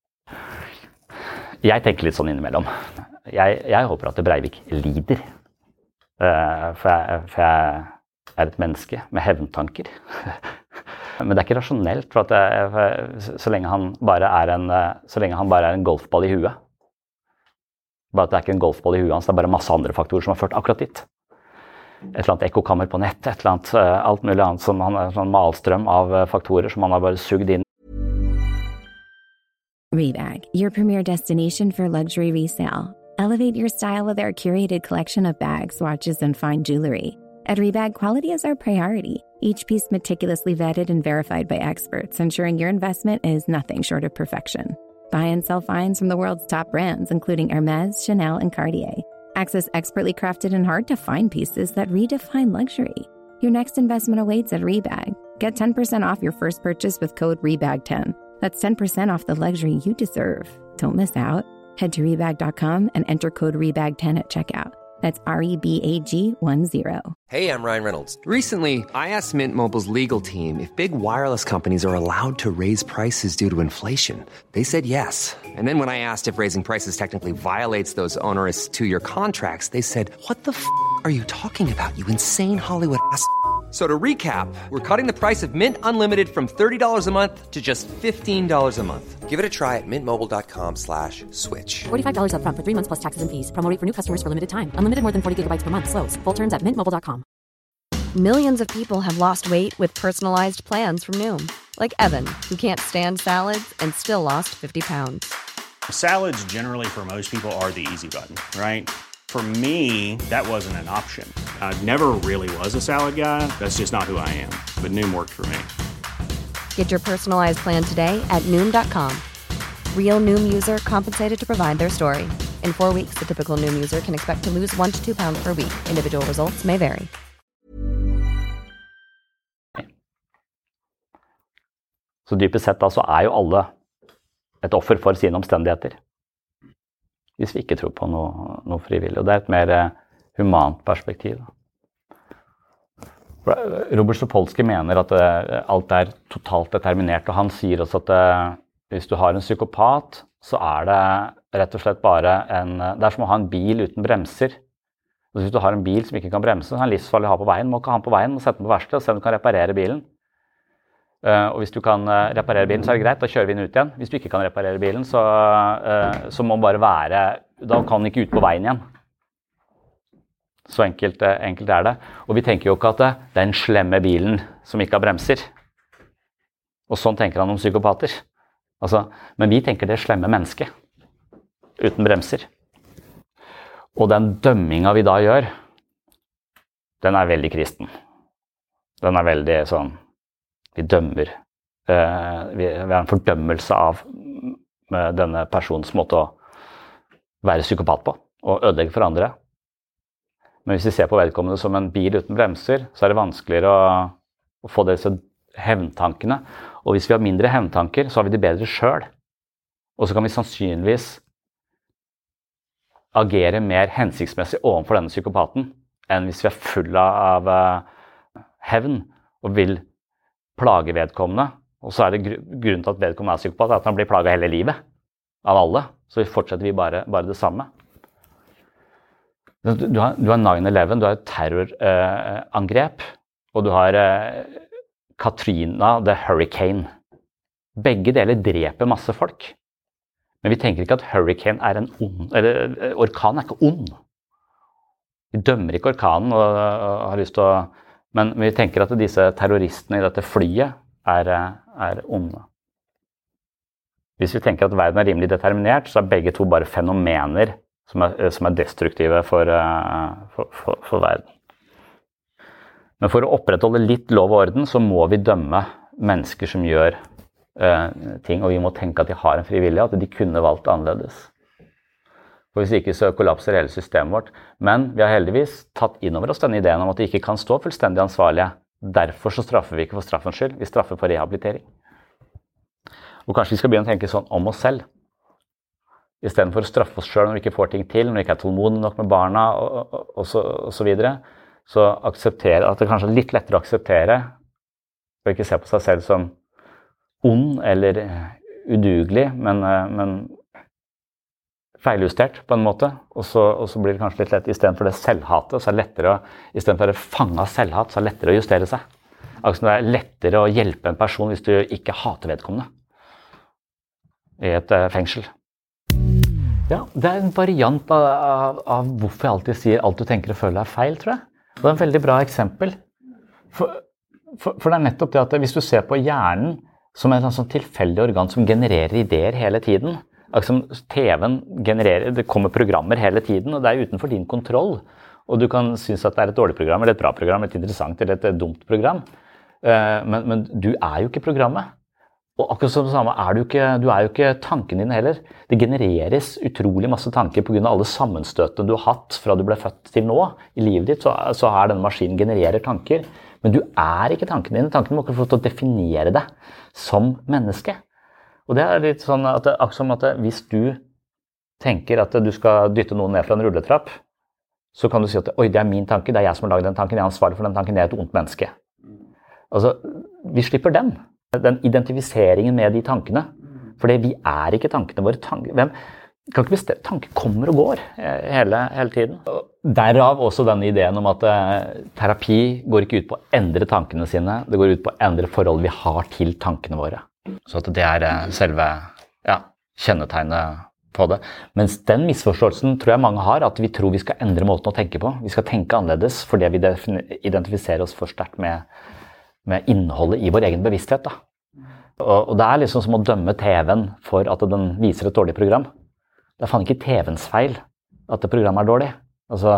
Jeg tenker litt sånn innimellom. Jeg, jeg håper at Breivik lider, uh, for, jeg, for jeg er et menneske med hevntanker. Men det er ikke rasjonelt, for, at jeg, for så, lenge han bare er en, så lenge han bare er en golfball i huet. Bare at det er ikke en golfball i huet hans, det er bare masse andre faktorer som har ført akkurat dit. Et eller annet ekkokammer på nett, et eller annet, uh, alt mulig annet som han er en sånn malstrøm av uh, faktorer som han har bare sugd inn. Rebag, your premier destination for luxury resale. Elevate your style with our curated collection of bags, watches, and fine jewelry. At Rebag, quality is our priority. Each piece meticulously vetted and verified by experts, ensuring your investment is nothing short of perfection. Buy and sell finds from the world's top brands, including Hermes, Chanel, and Cartier. Access expertly crafted and hard-to-find pieces that redefine luxury. Your next investment awaits at Rebag. Get ten percent off your first purchase with code rebag ten. That's ten percent off the luxury you deserve. Don't miss out. Head to rebag dot com and enter code rebag ten at checkout. That's R E B A G one zero. Hey, I'm Ryan Reynolds. Recently, I asked Mint Mobile's legal team if big wireless companies are allowed to raise prices due to inflation. They said yes. And then when I asked if raising prices technically violates those onerous two-year contracts, they said, what the f*** are you talking about, you insane Hollywood ass f- So to recap, we're cutting the price of Mint Unlimited from thirty dollars a month to just fifteen dollars a month. Give it a try at mintmobile.com slash switch. forty-five dollars up front for three months plus taxes and fees. Promo rate for new customers for limited time. Unlimited more than forty gigabytes per month. Slows full terms at mint mobile dot com. Millions of people have lost weight with personalized plans from Noom. Like Evan, who can't stand salads and still lost fifty pounds. Salads generally for most people are the easy button, right? For me, that wasn't an option. I never really was a salad guy. That's just not who I am. But Noom worked for me. Get your personalized plan today at Noom dot com. Real Noom user compensated to provide their story. In four weeks, the typical Noom user can expect to lose one to two pounds per week. Individual results may vary. Så dypest sett da, så er jo alle et offer for sine omstendigheter. Hvis vi ikke tror på noe, noe frivillig. Og det er et mer eh, humant perspektiv. Robert Sapolsky mener at eh, alt er totalt determinert, og han sier også at eh, hvis du har en psykopat, så er det rett og slett bare en, det er som å ha en bil uten bremser. Og hvis du har en bil som ikke kan bremse, så er den livsfarlig å ha på veien, må ikke ha den på veien, må sette den på verksted og se om du kan reparere bilen. Uh, og hvis du kan uh, reparere bilen, så er det greit, da kjører vi den ut igjen. Hvis du ikke kan reparere bilen, så, uh, så må den bare være, da kan den ikke ut på veien igjen. Så enkelt, uh, enkelt er det. Og vi tenker jo ikke at det, det er den slemme bilen som ikke har bremser. Og sånn tenker han om psykopater. Altså, men vi tenker det slemme mennesket, uten bremser. Og den dømminga vi da gjør, den er veldig kristen. Den er veldig sånn, vi dømmer, eh, vi, vi har en fordømmelse av denne persons måte å være psykopat på, og ødelegge for andre. Men hvis vi ser på vedkommende som en bil uten bremser, så er det vanskeligere å, å få disse hevntankene. Og hvis vi har mindre hevntanker, så har vi det bedre selv. Og så kan vi sannsynligvis agere mer hensiktsmessig overfor denne psykopaten, enn hvis vi er fulle av uh, hevn, og vil plage vedkommende, og så er det gr grunnen til at vedkommende er psykopat, at han blir plaget hele livet, av alle, så fortsetter vi bare, bare det samme. Du har, du har nine eleven, du har et terrorangrep, eh, og du har eh, Katrina, the hurricane. Begge deler dreper masse folk. Men vi tenker ikke at hurricane er en ond, eller orkan er ikke ond. Vi dømmer ikke orkanen og, og har lyst til å, men vi tenker at disse terroristene i dette flyet er, er onde. Hvis vi tenker at verden er rimelig determinert, så er begge to bare fenomener som er, som er destruktive for, for, for, for verden. Men for å opprettholde litt lov og orden, så må vi dømme mennesker som gjør uh, ting, og vi må tenke at de har en fri vilje, at de kunne valgt annerledes. For hvis ikke så kollapser hele systemet vårt. Men vi har heldigvis tatt inn over oss denne ideen om at de ikke kan stå fullstendig ansvarlige. Derfor så straffer vi ikke for straffens skyld, vi straffer for rehabilitering. Og kanskje vi skal begynne å tenke sånn om oss selv. I stedet for å straffe oss selv når vi ikke får ting til, når vi ikke er tålmodige nok med barna og, og, og, så, og så videre. Så akseptere, at det kanskje er litt lettere å akseptere, og ikke se på seg selv som ond eller udugelig, men, men feiljustert på en måte, og så, og så blir det kanskje litt lett, i stedet for det selvhatet, så er det lettere å, i stedet for å fange av selvhat, så er det lettere å justere seg. Altså det er lettere å hjelpe en person hvis du ikke hater vedkommende i et uh, fengsel. Ja, det er en variant av, av, av hvorfor jeg alltid sier alt du tenker og føler er feil, tror jeg. Det er en veldig bra eksempel. For, for, for det er nettopp det at hvis du ser på hjernen som et sånn tilfeldig organ som genererer ideer hele tiden, altså T V-en genererer, det kommer programmer hele tiden, og det er utenfor din kontroll. Og du kan synes at det er et dårlig program, eller et bra program, et interessant eller et dumt program. Men, men du er jo ikke programmet. Og akkurat som det samme, er du, ikke, du er jo ikke tanken din heller. Det genereres utrolig masse tanker på grunn av alle sammenstøtene du har hatt fra du ble født til nå i livet ditt, så, så er denne maskinen genererer tanker. Men du er ikke tanken din. Tanken må ikke få til å definere deg som menneske. Og det er litt sånn at, akkurat som at hvis du tenker at du skal dytte noen ned fra en rulletrapp, så kan du si at oi, det er min tanke, det er jeg som har laget den tanken, jeg er ansvarlig for den tanken, jeg er et ondt menneske. Altså, vi slipper den. Den identifiseringen med de tankene. Fordi vi er ikke tankene våre. Tank, hvem, kan ikke bestemme, tanker kommer og går hele, hele tiden. Derav også denne ideen om at uh, terapi går ikke ut på å endre tankene sine, det går ut på å endre forholdet vi har til tankene våre. Så at det er uh, selve ja, kjennetegnet på det. Mens den misforståelsen tror jeg mange har, at vi tror vi skal endre måten å tenke på. Vi skal tenke annerledes fordi vi identifiserer oss for sterkt med med innholdet i vår egen bevissthet. Da. Og, og det er liksom som å dømme T V-en for at den viser et dårlig program. Det er faen ikke T V-ens feil at det programmet er dårlig. Altså,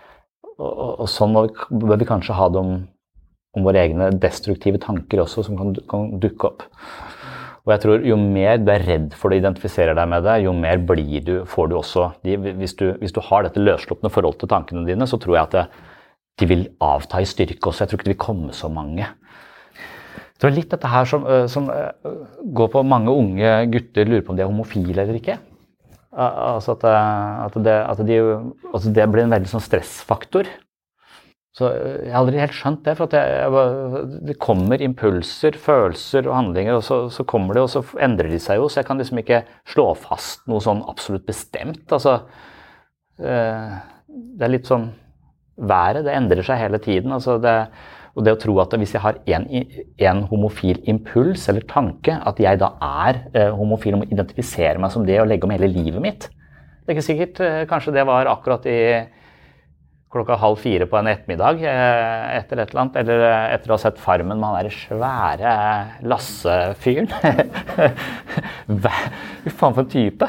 og, og, og sånn bør vi kanskje ha det om, om våre egne destruktive tanker også, som kan, kan dukke opp. Og jeg tror jo mer du er redd for å identifisere deg med det, jo mer blir du, får du også. De, hvis, du, hvis du har dette løssluppende forhold til tankene dine, så tror jeg at det, de vil avta i styrke også. Jeg tror ikke det vil komme så mange. Det er litt dette her som, som går på mange unge gutter lurer på om de er homofile eller ikke. Altså at, at, det, at de, altså det blir en veldig sånn stressfaktor. Så jeg har aldri helt skjønt det, for at jeg, jeg, det kommer impulser, følelser og handlinger, og så, så kommer det, og så endrer de seg jo, så jeg kan liksom ikke slå fast noe sånn absolutt bestemt. Altså, det er litt sånn været, det endrer seg hele tiden, altså det Og det å tro at hvis jeg har en, en homofil impuls eller tanke, at jeg da er eh, homofil og må identifisere meg som det og legge om hele livet mitt. Det er ikke sikkert, eh, kanskje det var akkurat i klokka halv fire på en ettermiddag eh, etter et eller annet, eller etter å ha sett Farmen med han der svære Lasse-fyren. Hva faen for en type?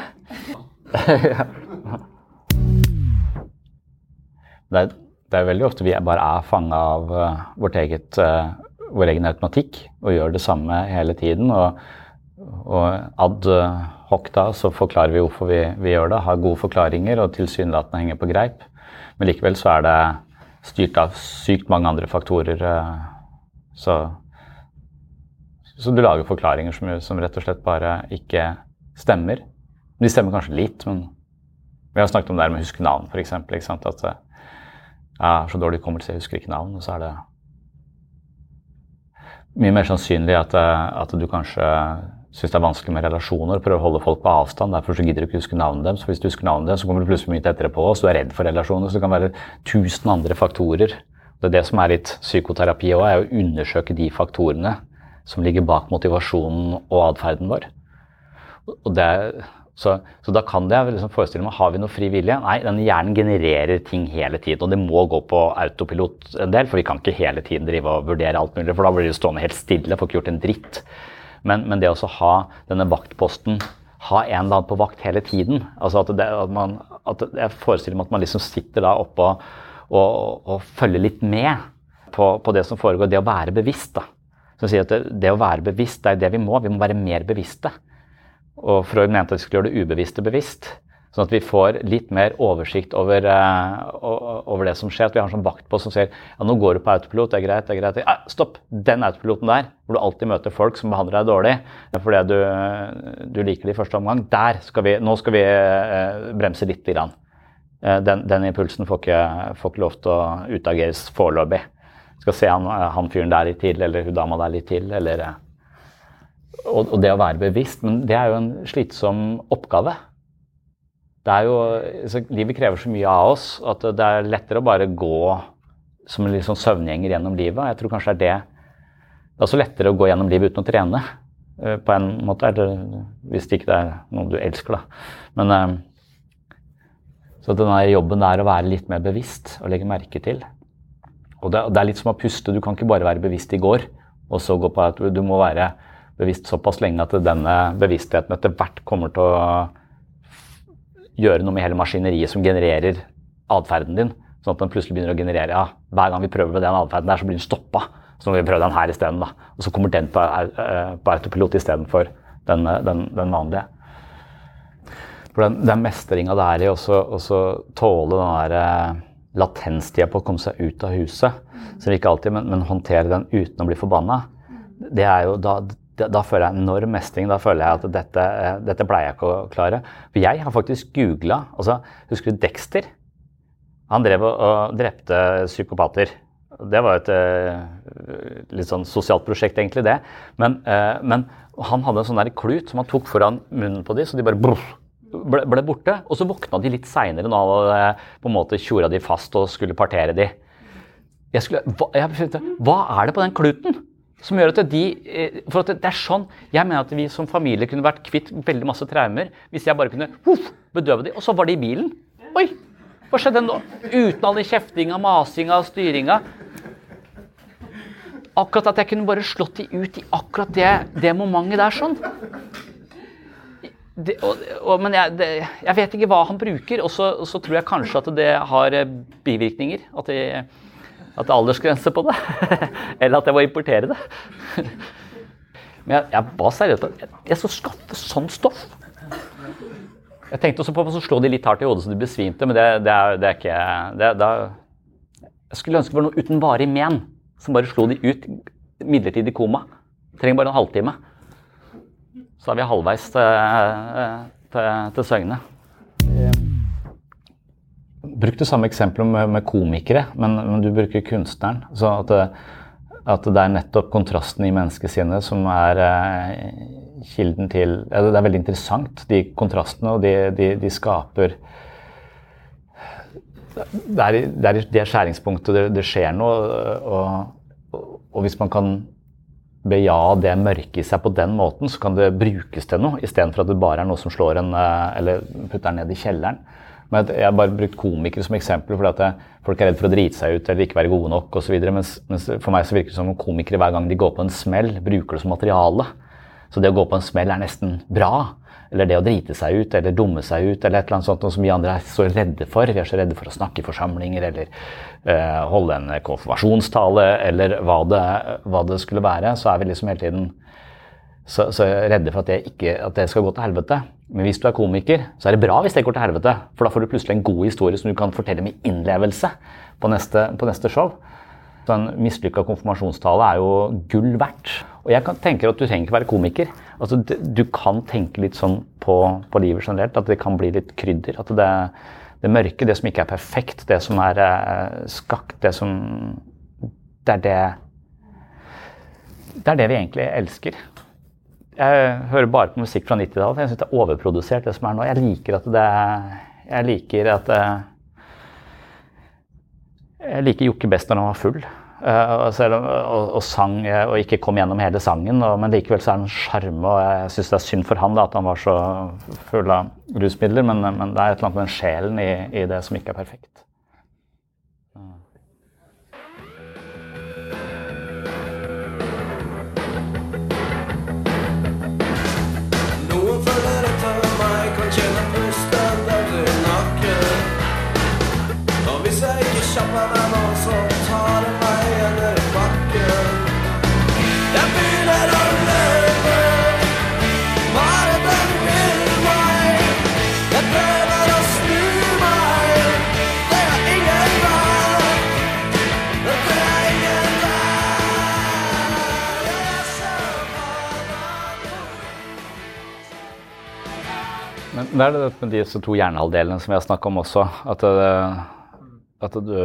Det er Det er veldig ofte vi bare er fanget av uh, vårt eget, uh, vår egen automatikk og gjør det samme hele tiden. Og, og ad hoc da så forklarer vi hvorfor vi, vi gjør det, har gode forklaringer og tilsynelatende henger på greip. Men likevel så er det styrt av sykt mange andre faktorer. Uh, så, så du lager forklaringer som, som rett og slett bare ikke stemmer. De stemmer kanskje litt, men vi har snakket om det her med å huske navn for eksempel, ikke sant? At jeg er så dårlig kommer til å huske ikke navn, og så er det mye mer sannsynlig at, at du kanskje synes det er vanskelig med relasjoner, prøver å holde folk på avstand, derfor så gidder du ikke huske navnet dem, så hvis du husker navnet dem, så kommer du plutselig mye tettere på, så du er redd for relasjoner, så det kan være tusen andre faktorer. Det er det som er litt psykoterapi også, er å undersøke de faktorene som ligger bak motivasjonen og adferden vår. Og det er Så, så da kan jeg liksom forestille meg, har vi noe fri vilje? Nei, den hjernen genererer ting hele tiden, og det må gå på autopilot en del, for vi kan ikke hele tiden drive og vurdere alt mulig, for da blir det stående helt stille, får ikke gjort en dritt. Men, men det å ha denne vaktposten ha en eller annen på vakt hele tiden. Altså at, det, at, man, at jeg forestiller meg at man liksom sitter da oppe og, og, og følger litt med på, på det som foregår, det å være bevisst da. Så sier at det, det å være bevisst, det er det vi må, vi må være mer bevisste. Og Freud mente at vi skulle gjøre det ubevisste bevisst. Sånn at vi får litt mer oversikt over, uh, over det som skjer. At vi har en sånn vakt på som sier, ja, nå går du på autopilot, det er greit, det er greit. Ah, stopp, den autopiloten der, hvor du alltid møter folk som behandler deg dårlig, fordi du, du liker det i første omgang. Der skal vi, nå skal vi uh, bremse litt grann. Uh, den, den impulsen får ikke, får ikke lov til å utageres foreløpig. Skal se han, han fyren der litt til, eller hun dama der litt til, eller... Uh, og, og det å være bevisst, men det er jo en slitsom oppgave. Det er jo, så livet krever så mye av oss at det er lettere å bare gå som en liksom søvngjenger gjennom livet. Jeg tror kanskje det er det. Det er også lettere å gå gjennom livet uten å trene, på en måte, eller hvis det ikke er noe du elsker da. Men så denne jobben er å være litt mer bevisst og legge merke til. Og det, det er litt som å puste, du kan ikke bare være bevisst i går, og så gå på at du må være bevisst såpass lenge at denne bevisstheten etter hvert kommer til å gjøre noe med hele maskineriet som genererer adferden din, sånn at den plutselig begynner å generere, ja, hver gang vi prøver den adferden der, så blir den stoppet, så må vi prøve den her i stedet da, og så kommer den på, på autopilot i stedet for den, den, den vanlige. For den, den mestringen det er i også, også tåle den der latenstida på å komme seg ut av huset, så ikke alltid, men, men håndtere den uten å bli forbannet, det er jo da, Da, da føler jeg enorm mestring, da føler jeg at dette, dette pleier jeg ikke å klare. For jeg har faktisk googlet, altså, husker du Dexter? Han drev og, og drepte psykopater. Det var et uh, litt sånn sosialt prosjekt egentlig det. Men, uh, men han hadde en sånn der klut som han tok foran munnen på de, så de bare bruff, ble, ble borte. Og så våkna de litt senere når han hadde på en måte tjora de fast og skulle partere de. Jeg skulle, hva, jeg, hva er det på den kluten? Som gjør at de, for at det er sånn, jeg mener at vi som familie kunne vært kvitt veldig masse traumer, hvis jeg bare kunne huff, bedøve de, og så var de i bilen. Oi, hva skjedde nå? Uten all den kjeftinga, masinga, styringa. Akkurat at jeg kunne bare slått de ut i akkurat det, det momentet der sånn. Det, og, og, men jeg, det, jeg vet ikke hva han bruker, og så, og så tror jeg kanskje at det har bivirkninger, at det At det er aldersgrense på det, eller at jeg må importere det. Men jeg, jeg var seriøst på det. Jeg skal skaffe sånn stoff. Jeg tenkte også på å slå de litt hardt i hodet så de besvimte, men det, det, er, det er ikke... Det, det er, jeg skulle ønske det var noe uten varig men, som bare slo de ut midlertidig koma. Det trenger bare en halvtime. Så er vi halvveis til, til, til søgne. Bruk det samme eksempelet med, med komikere, men, men du bruker kunstneren. Så at det, at det er nettopp kontrasten i menneskesinnet som er eh, kilden til... Ja, det er veldig interessant, de kontrastene, og de, de, de skaper... Det er, det er det skjæringspunktet, det, det skjer noe, og, og, og hvis man kan beja det mørke i seg på den måten, så kan det brukes til noe, i stedet for at det bare er noe som slår en, eller putter ned i kjelleren. Men jeg har bare brukt komikere som eksempel, fordi at det, folk er redd for å drite seg ut eller ikke være gode nok og så videre, mens, mens for meg så virker det som om komikere hver gang de går på en smell, bruker det som materiale. Så det å gå på en smell er nesten bra, eller det å drite seg ut, eller dumme seg ut, eller et eller annet sånt, noe som vi andre er så redde for. Vi er så redde for å snakke i forsamlinger, eller uh, holde en konfirmasjonstale, eller hva det, hva det skulle være, så er vi liksom hele tiden så, så redde for at det, ikke, at det skal gå til helvete. Men hvis du er komiker, så er det bra hvis det går til helvete, for da får du plutselig en god historie som du kan fortelle med innlevelse på neste, på neste show. Så en mislykket konfirmasjonstale er jo gull verdt. Og jeg kan tenke at du trenger ikke være komiker. Altså, du kan tenke litt sånn på, på livet generelt, at det kan bli litt krydder. At det, det mørke, det som ikke er perfekt, det som er eh, skakt, det som... Det er det... Det er det vi egentlig elsker. Jeg hører bare på musikk fra nittitallet. Jeg synes det er overprodusert det som er nå. Jeg liker at det jeg liker at jeg liker Jokke best når han var full uh, og, og, og sang og ikke kom gjennom hele sangen, og, men likevel så er det en charme, og jeg synes det er synd for han da, at han var så full av rusmidler, men, men det er et eller annet med den sjelen i, i det som ikke er perfekt. Noen føler det tar Men det er det med disse to hjernehalvdelene som vi har snakket om også, at, det, at du,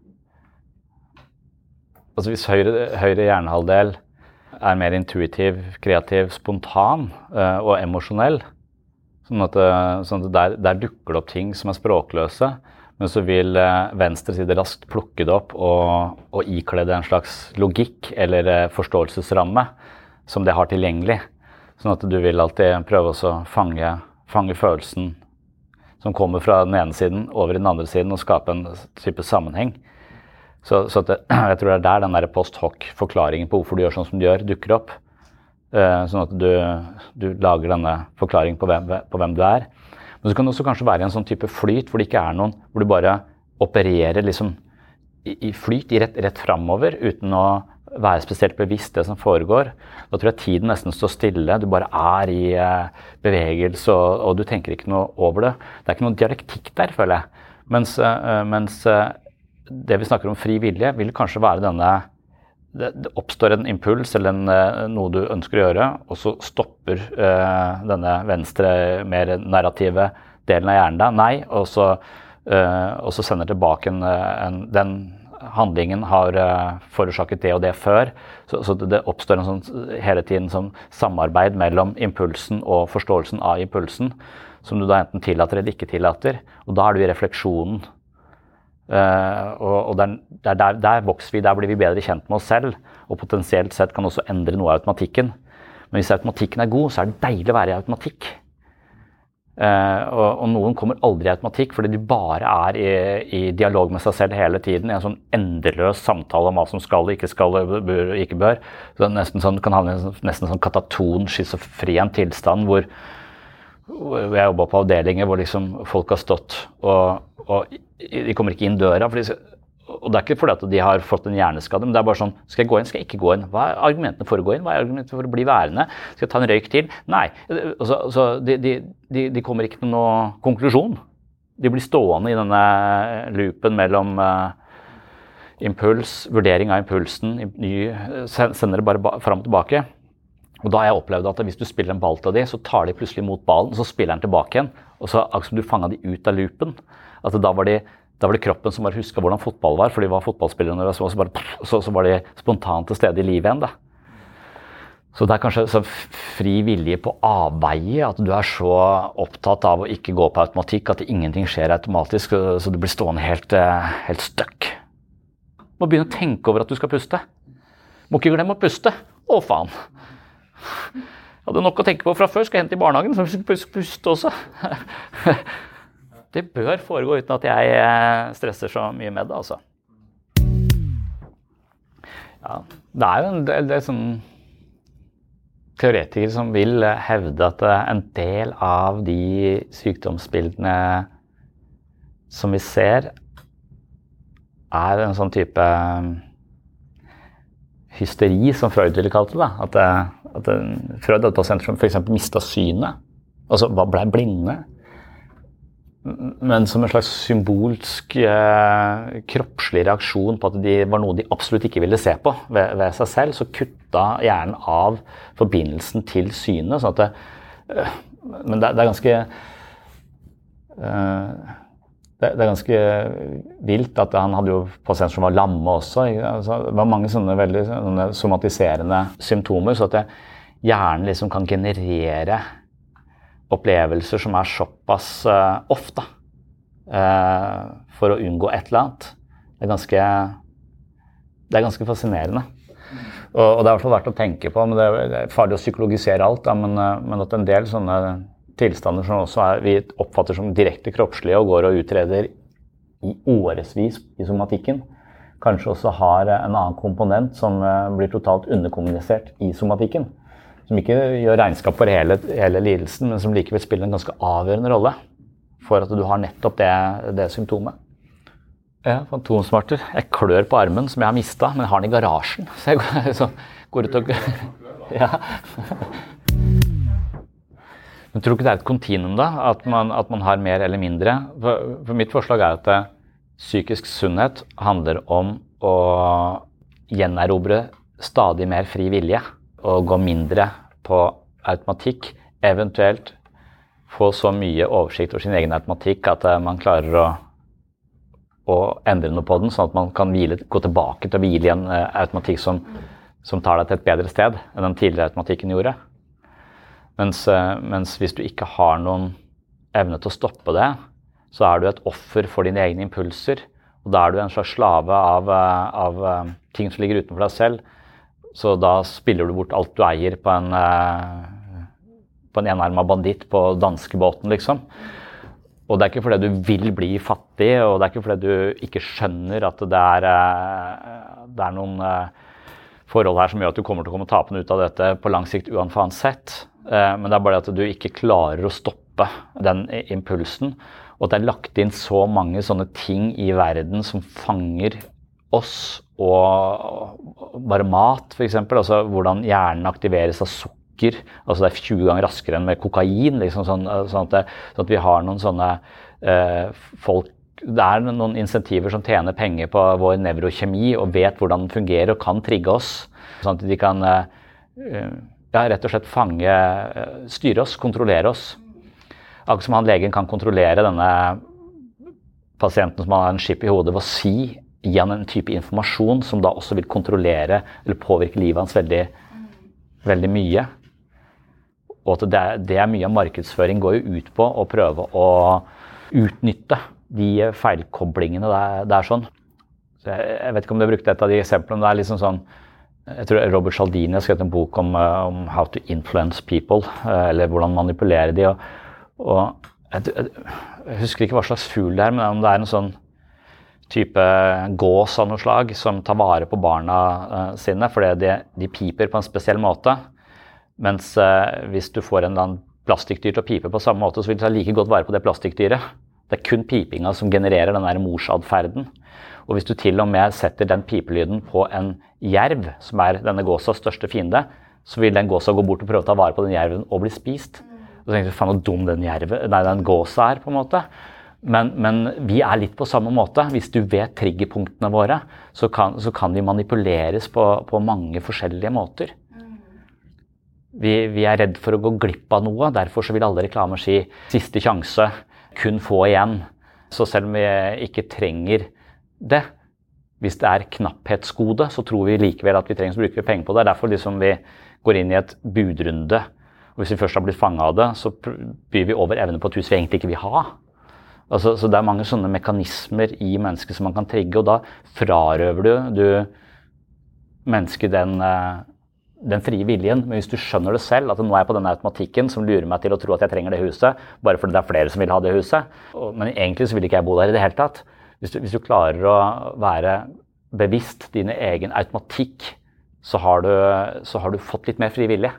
altså hvis høyre, høyre hjernehalvdel er mer intuitiv, kreativ, spontan uh, og emosjonell, sånn at, sånn at der, der dukker det opp ting som er språkløse, men så vil uh, venstre side raskt plukke det opp og, og ikle det en slags logikk eller uh, forståelsesramme som det har tilgjengelig. Sånn at du vil alltid prøve å fange, fange følelsen som kommer fra den ene siden over i den andre siden og skape en type sammenheng. Så, så at det, jeg tror det er der den der post hoc-forklaringen på hvorfor du gjør sånn som du gjør, dukker opp. Uh, sånn at du, du lager denne forklaringen på hvem, på hvem du er. Men så kan det også kanskje være en sånn type flyt hvor det ikke er noen, hvor du bare opererer liksom i, i flyt, i rett, rett fremover, uten å være spesielt bevisst det som foregår. Da tror jeg tiden nesten står stille, du bare er i uh, bevegelse, og, og du tenker ikke noe over det. Det er ikke noen dialektikk der, føler jeg. Mens, uh, mens uh, det vi snakker om fri vilje, vil kanskje være denne, det, det oppstår en impuls eller en, uh, noe du ønsker å gjøre, og så stopper uh, denne venstre, mer narrative delen av hjernen deg, nei, og så, uh, og så sender tilbake en, en, den handlingen har uh, forårsaket det og det før, så, så det oppstår en sånn hele tiden sånn samarbeid mellom impulsen og forståelsen av impulsen, som du da enten tillater eller ikke tillater, og da er du i refleksjonen. Uh, og, og der, der, der, der vokser vi, der blir vi bedre kjent med oss selv, og potensielt sett kan også endre noe av automatikken. Men hvis automatikken er god, så er det deilig å være i automatikk. Uh, og, og noen kommer aldri i automatikk fordi de bare er i, i dialog med seg selv hele tiden, i en sånn endeløs samtale om hva som skal, ikke skal, bør, ikke bør. Så det er nesten sånn, du kan havne i en nesten sånn kataton, schizofren tilstand hvor, hvor jeg jobber på avdelinger hvor liksom folk har stått og, og de kommer ikke inn døra, for de, og det er ikke fordi at de har fått en hjerneskade, men det er bare sånn, skal jeg gå inn, skal jeg ikke gå inn? Hva er argumentene for å gå inn? Hva er argumentene for å bli værende? Skal jeg ta en røyk til? Nei, altså, altså, de, de, de, de kommer ikke til noen konklusjon. De blir stående i denne loopen mellom uh, impuls, vurdering av impulsen, ny, sender det bare ba, frem og tilbake. Og da har jeg opplevd at hvis du spiller en ball til de, så tar de plutselig mot ballen, så spiller den tilbake igjen, og så akkurat som du fanget de ut av loopen. Altså, da var de Da var det kroppen som bare husket hvordan fotball var, for de var fotballspillere, og så, bare, så, så var de spontant til stede i livet igjen. Da. Så det er kanskje så fri vilje på avveie, at du er så opptatt av å ikke gå på automatikk, at ingenting skjer automatisk, så du blir stående helt, helt stuck. Må begynne å tenke over at du skal puste. Må ikke glemme å puste. Å, faen. Jeg hadde nok å tenke på fra før, skal jeg hente i barnehagen, så jeg skal puste også. Det bør foregå uten at jeg stresser så mye med det, altså. Ja, det er jo en del, det er sånn teoretikere som vil hevde at en del av de sykdomsbildene som vi ser er en sånn type hysteri, som Freud ville kalt det. Da. At, at Freud hadde pasienter som for eksempel mistet synet, altså ble blinde. Men som en slags symbolsk eh, kroppslig reaksjon på at de var noe de absolutt ikke ville se på ved, ved seg selv, så kutta hjernen av forbindelsen til synet. Sånn at det, øh, men det, det er ganske øh, det, det er ganske vilt at han hadde jo pasienter som var lamme også. Altså, det var mange sånne veldig sånne somatiserende symptomer, så at det, hjernen liksom kan generere opplevelser som er såpass uh, ofte uh, for å unngå et eller annet. Det er ganske, det er ganske fascinerende. Og, og det er i hvert fall verdt å tenke på, men det er, det er farlig å psykologisere alt, da, men, uh, men at en del sånne tilstander som også er, vi oppfatter som direkte kroppslige og går og utreder i årevis i somatikken, kanskje også har en annen komponent som uh, blir totalt underkommunisert i somatikken. Som ikke gjør regnskap for hele, hele lidelsen, men som likevel spiller en ganske avgjørende rolle for at du har nettopp det, det symptomet. Ja, fantomsmerter. Jeg klør på armen som jeg har mistet, men jeg har den i garasjen. Så jeg går, så går ut og... Ja. Men tror du ikke det er et kontinuum da? At man, at man har mer eller mindre? For, for mitt forslag er at det, psykisk sunnhet handler om å gjenerobre stadig mer fri vilje. Og gå mindre på automatikk, eventuelt få så mye oversikt over sin egen automatikk at man klarer å, å endre noe på den, sånn at man kan hvile, gå tilbake til å hvile i en automatikk som, som tar deg til et bedre sted enn den tidligere automatikken gjorde. Mens, mens hvis du ikke har noen evne til å stoppe det, så er du et offer for dine egne impulser, og da er du en slags slave av, av ting som ligger utenfor deg selv. Så da spiller du bort alt du eier på en, på en enarmet banditt på danskebåten, liksom. Og det er ikke fordi du vil bli fattig, og det er ikke fordi du ikke skjønner at det er, det er noen forhold her som gjør at du kommer til å komme tapende ut av dette på lang sikt uansett. Men det er bare at du ikke klarer å stoppe den impulsen, og det er lagt inn så mange sånne ting i verden som fanger oss, og bare mat for eksempel, altså hvordan hjernen aktiveres av sukker, altså det er tjue ganger raskere enn med kokain, liksom, sånn, sånn, at det, sånn at vi har noen sånne eh, folk, det er noen insentiver som tjener penger på vår nevrokjemi og vet hvordan den fungerer og kan trigge oss, sånn at de kan eh, ja, rett og slett fange, styre oss, kontrollere oss. Akkurat som han legen kan kontrollere denne pasienten som har en chip i hodet ved å si igjen en type informasjon som da også vil kontrollere eller påvirke livet hans veldig, veldig mye. Og at det er, det er mye av markedsføring går jo ut på å prøve å utnytte de feilkoblingene der, der sånn. Så jeg, jeg vet ikke om du har brukt et av de eksemplene, det er liksom sånn, jeg tror Robert Cialdini har skrevet en bok om, om how to influence people, eller hvordan manipulere de, og, og jeg, jeg, jeg husker ikke hva slags fugl det er, men om det er en sånn type gås av noe slag som tar vare på barna uh, sine, fordi de, de piper på en spesiell måte. Mens uh, hvis du får en eller annen plastikkdyr til å pipe på samme måte, så vil du ta like godt vare på det plastikkdyret. Det er kun pipinga som genererer den der morsadferden. Og hvis du til og med setter den pipelyden på en jerv, som er denne gåsas største fiende, så vil den gåsa gå bort og prøve å ta vare på den jerven og bli spist. Og så tenker du, faen hvor dum den jerven, nei, den gåsa er på en måte. Men, men vi er litt på samme måte. Hvis du vet triggerpunktene våre, så kan, så kan de manipuleres på, på mange forskjellige måter. Vi, vi er redd for å gå glipp av noe, derfor så vil alle reklamer si siste sjanse, kun få igjen. Så selv om vi ikke trenger det, hvis det er knapphetsgode, så tror vi likevel at vi trenger å bruke penger på det. Det er derfor liksom vi går inn i et budrunde. Og hvis vi først har blitt fanget av det, så byr vi over evne på et hus vi egentlig ikke vil ha. Altså, så det er mange sånne mekanismer i mennesket som man kan trigge, og da frarøver du, du mennesket den, den frie viljen. Men hvis du skjønner det selv, at nå er jeg på denne automatikken som lurer meg til å tro at jeg trenger det huset, bare fordi det er flere som vil ha det huset, og, men egentlig så vil ikke jeg bo der i det hele tatt. Hvis du, hvis du klarer å være bevisst dine egen automatikk, så har du, så har du fått litt mer fri vilje.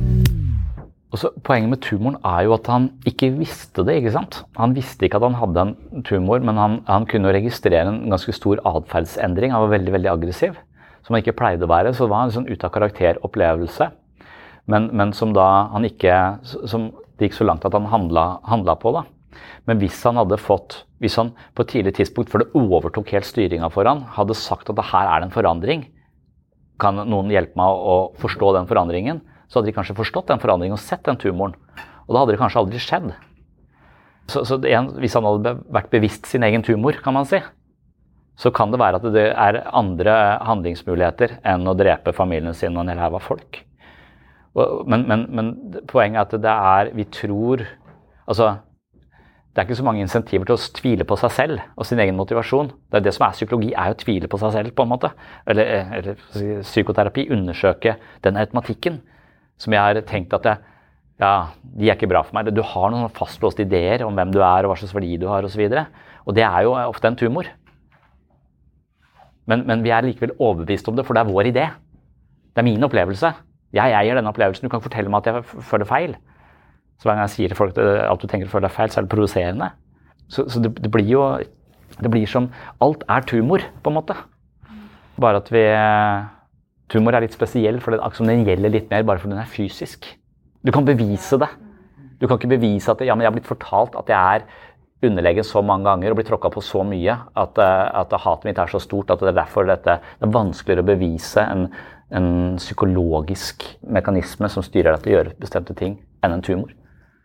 Og så, poenget med tumoren er jo at han ikke visste det, ikke sant? Han visste ikke at han hadde en tumor, men han, han kunne registrere en ganske stor adferdsendring. Han var veldig, veldig aggressiv, som han ikke pleide å være. Så det var en sånn ut av karakteropplevelse, men, men som da han ikke, som det gikk så langt at han handlet, handlet på da. Men hvis han hadde fått, hvis han på et tidlig tidspunkt, før det overtok helt styringen for han, hadde sagt at det her er en forandring, kan noen hjelpe meg å forstå den forandringen, så hadde de kanskje forstått den forandringen og sett den tumoren. Og da hadde det kanskje aldri skjedd. Så, så det, hvis han hadde vært bevisst sin egen tumor, kan man si, så kan det være at det er andre handlingsmuligheter enn å drepe familien sin og en hel haug av folk. Og, men, men, men poenget er at det er, vi tror, altså, det er ikke så mange insentiver til å tvile på seg selv og sin egen motivasjon. Det er det som er psykologi, er jo å tvile på seg selv på en måte. Eller, eller psykoterapi, undersøke den automatikken som jeg har tenkt at jeg, ja, de er ikke bra for meg. Du har noen fastlåste ideer om hvem du er og hva slags verdi du har og så videre. Og det er jo ofte en tumor. Men, men vi er likevel overbevist om det, for det er vår idé. Det er min opplevelse. Jeg eier denne opplevelsen. Du kan fortelle meg at jeg føler feil. Så hver gang jeg sier til folk at du tenker å føle deg feil, så er det provoserende. Så, så det, det blir jo, det blir som, alt er tumor, på en måte. Bare at vi... Tumor er litt spesiell, for den, den gjelder litt mer bare fordi den er fysisk. Du kan bevise det. Du kan ikke bevise at ja, men jeg har blitt fortalt at jeg er underlegen så mange ganger og blitt tråkket på så mye at, at hatet mitt er så stort at det er derfor dette, det er vanskeligere å bevise en, en psykologisk mekanisme som styrer deg til å gjøre bestemte ting enn en tumor.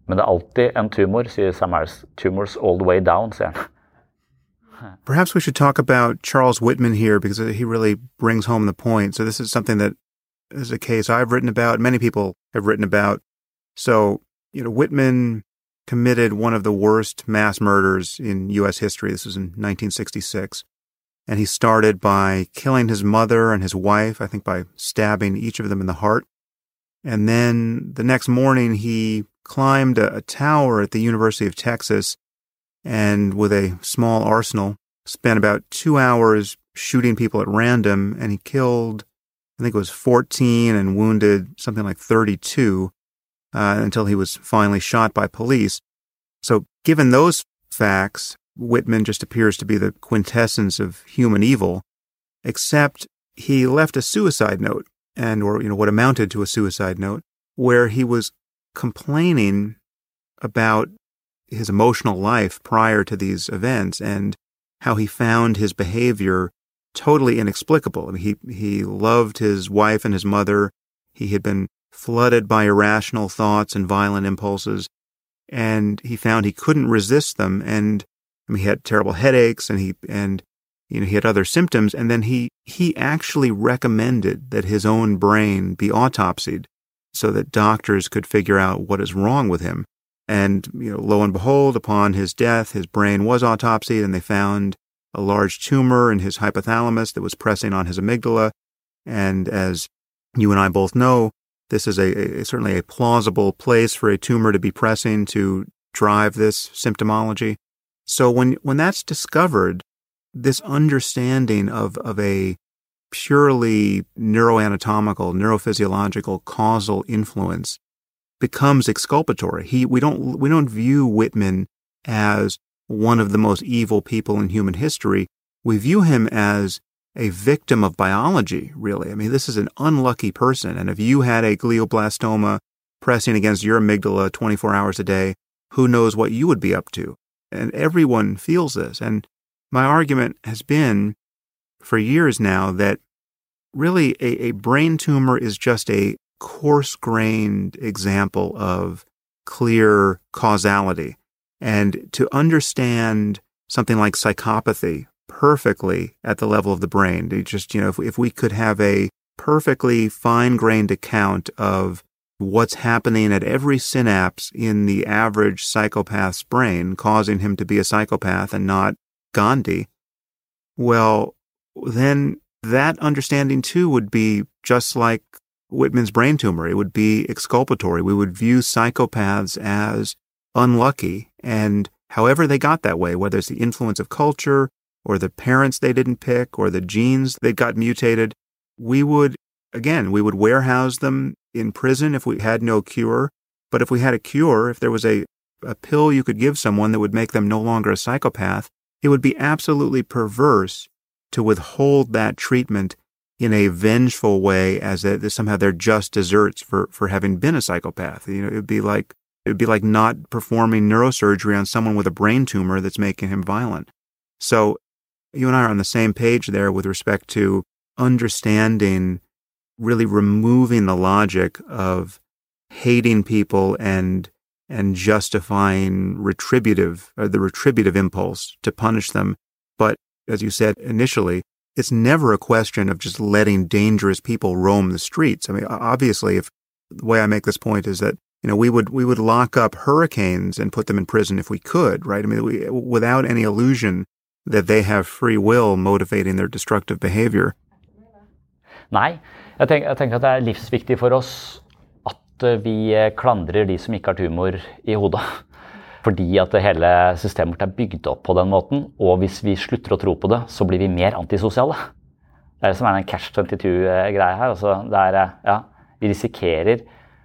Men det er alltid en tumor, sier Sam Harris. Tumors all the way down, sier han. Perhaps we should talk about Charles Whitman here because he really brings home the point. So this is something that is a case I've written about, many people have written about. So, you know, Whitman committed one of the worst mass murders in U S history. This was in nineteen sixty-six. And he started by killing his mother and his wife, I think by stabbing each of them in the heart. And then the next morning, he climbed a, a tower at the University of Texas and with a small arsenal, spent about two hours shooting people at random, and he killed, I think it was fourteen and wounded something like thirty-two uh, until he was finally shot by police. So given those facts, Whitman just appears to be the quintessence of human evil, except he left a suicide note, and or you know what amounted to a suicide note, where he was complaining about his emotional life prior to these events and how he found his behavior totally inexplicable. I mean, he he loved his wife and his mother. He had been flooded by irrational thoughts and violent impulses, and he found he couldn't resist them. And I mean, he had terrible headaches, and he and you know he had other symptoms. And then he he actually recommended that his own brain be autopsied so that doctors could figure out what is wrong with him. And, you know, lo and behold, upon his death, his brain was autopsied, and they found a large tumor in his hypothalamus that was pressing on his amygdala. And as you and I both know, this is a, a certainly a plausible place for a tumor to be pressing to drive this symptomology. So when when that's discovered, this understanding of of a purely neuroanatomical, neurophysiological causal influence becomes exculpatory. He, we don't, we don't view Whitman as one of the most evil people in human history. We view him as a victim of biology, really. I mean, this is an unlucky person. And if you had a glioblastoma pressing against your amygdala twenty-four hours a day, who knows what you would be up to? And everyone feels this. And my argument has been for years now that really a, a brain tumor is just a coarse-grained example of clear causality. And to understand something like psychopathy perfectly at the level of the brain, to just, you know, if, if we could have a perfectly fine-grained account of what's happening at every synapse in the average psychopath's brain, causing him to be a psychopath and not Gandhi, well, then that understanding too would be just like Whitman's brain tumor. It would be exculpatory. We would view psychopaths as unlucky, and however they got that way, whether it's the influence of culture or the parents they didn't pick or the genes that got mutated, we would, again, we would warehouse them in prison if we had no cure. But if we had a cure, if there was a, a pill you could give someone that would make them no longer a psychopath, it would be absolutely perverse to withhold that treatment in a vengeful way, as that somehow they're just desserts for, for having been a psychopath. You know, it would be like it would be like not performing neurosurgery on someone with a brain tumor that's making him violent. So you and I are on the same page there with respect to understanding, really removing the logic of hating people and and justifying retributive or the retributive impulse to punish them. But as you said initially, it's never a question of just letting dangerous people roam the streets. I mean, obviously, if the way I make this point is that, you know, we would we would lock up hurricanes and put them in prison if we could, right? I mean, we, without any illusion that they have free will motivating their destructive behavior. Nei, jeg tenker, jeg tenker at det er livsviktig for oss at vi klandrer de som ikke har tumor i hodet. Fordi at hele systemet vårt er bygd opp på den måten, og hvis vi slutter å tro på det, så blir vi mer antisosiale. Det er det som er den catch twenty-two-greia her. Altså, det er, ja, vi risikerer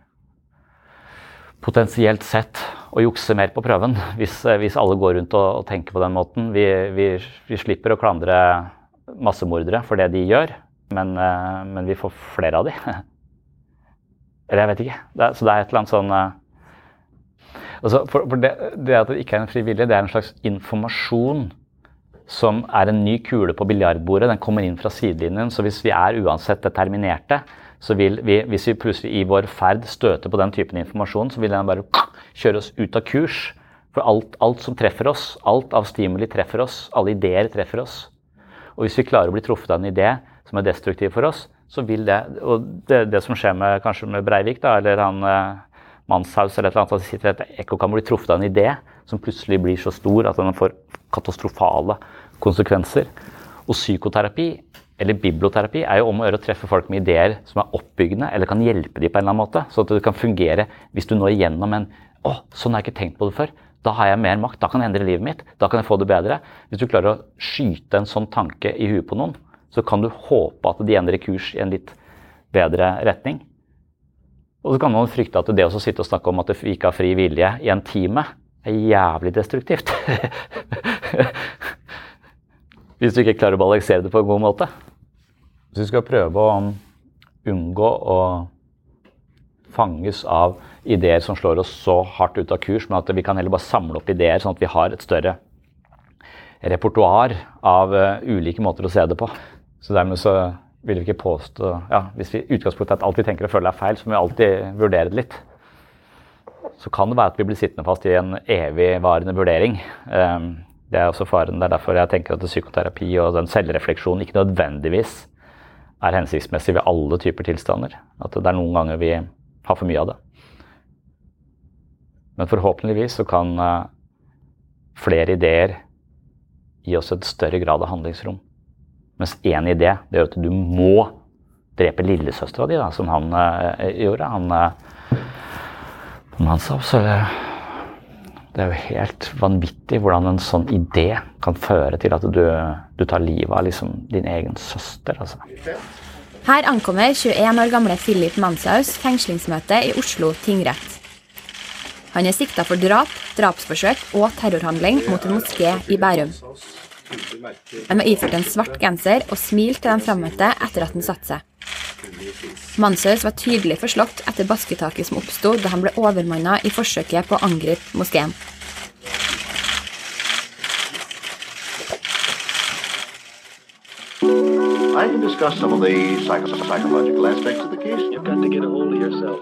potensielt sett å jukse mer på prøven hvis, hvis alle går rundt og, og tenker på den måten. Vi, vi, vi slipper å klandre massemordere for det de gjør, men, men vi får flere av de. Eller jeg vet ikke. Det er, så det er et eller annet sånn... Altså, for, for det, det at det ikke er en frivillig, det er en slags informasjon som er en ny kule på biljardbordet. Den kommer inn fra sidelinjen, så hvis vi er uansett determinerte, så vil vi, hvis vi plutselig i vår ferd støter på den typen informasjon, så vil den bare kjøre oss ut av kurs. For alt, alt som treffer oss, alt av stimuli treffer oss, alle ideer treffer oss. Og hvis vi klarer å bli truffet av en idé som er destruktiv for oss, så vil det, og det, det som skjer med, kanskje med Breivik da, eller han eh, Manshaus eller et eller annet, at de sitter et ekko kan bli truffet av en idé som plutselig blir så stor at den får katastrofale konsekvenser. Og psykoterapi, eller biblioterapi, er jo om å gjøre å treffe folk med ideer som er oppbyggende, eller kan hjelpe de på en eller annen måte, så at det kan fungere hvis du når igjennom en, å, sånn har jeg ikke tenkt på det før, da har jeg mer makt, da kan jeg endre livet mitt, da kan jeg få det bedre. Hvis du klarer å skyte en sånn tanke i huet på noen, så kan du håpe at de endrer kurs i en litt bedre retning. Og så kan man frykte at det å sitte og snakke om at vi ikke har fri vilje i en time, er jævlig destruktivt. Hvis du ikke klarer å balansere det på en god måte. Hvis du skal prøve å unngå å fanges av ideer som slår oss så hardt ut av kurs, men at vi kan heller bare samle opp ideer sånn at vi har et større repertoar av uh, ulike måter å se det på. Så dermed så vil vi ikke påstå, ja, hvis vi utgangspunktet at alt vi tenker og føler er feil, så må vi alltid vurdere det litt. Så kan det være at vi blir sittende fast i en evigvarende vurdering. Um, det er også faren, det er derfor jeg tenker at psykoterapi og den selvrefleksjonen ikke nødvendigvis er hensiktsmessig ved alle typer tilstander. At det er noen ganger vi har for mye av det. Men forhåpentligvis så kan uh, flere ideer gi oss et større grad av handlingsrom. Mens en idé, det gjør at du må drepe lillesøstera di, da, som han uh, gjorde. Han, uh, han sa også, det er jo helt vanvittig hvordan en sånn idé kan føre til at du, du tar livet av liksom, din egen søster. Altså. Her ankommer tjueen år gamle Philip Manshaus fengslingsmøte i Oslo tingrett. Han er siktet for drap, drapsforsøk og terrorhandling mot en moské i Bærum. Han var iført en svart genser og smilte til den fremmøtte etter at han satte seg. Manshaus var tydelig forslått etter basketaket som oppstod da han ble overmannet i forsøket på å angripe moskeen. I can discuss some of the psych- psychological aspects of the case. You've got to get a hold of yourself.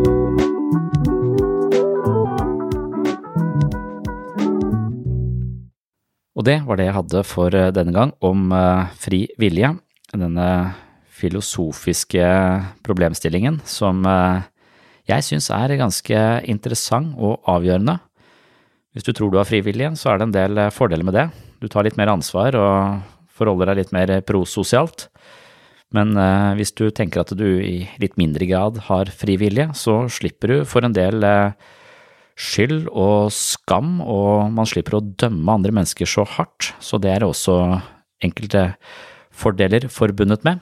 Og det var det jeg hadde for denne gang om uh, fri vilje, denne filosofiske problemstillingen som uh, jeg synes er ganske interessant og avgjørende. Hvis du tror du har fri vilje, så er det en del fordeler med det. Du tar litt mer ansvar og forholder deg litt mer prososialt. Men uh, hvis du tenker at du i litt mindre grad har fri vilje, så slipper du for en del uh, skyld og skam, og man slipper å dømme andre mennesker så hardt, så det er også enkelte fordeler forbundet med.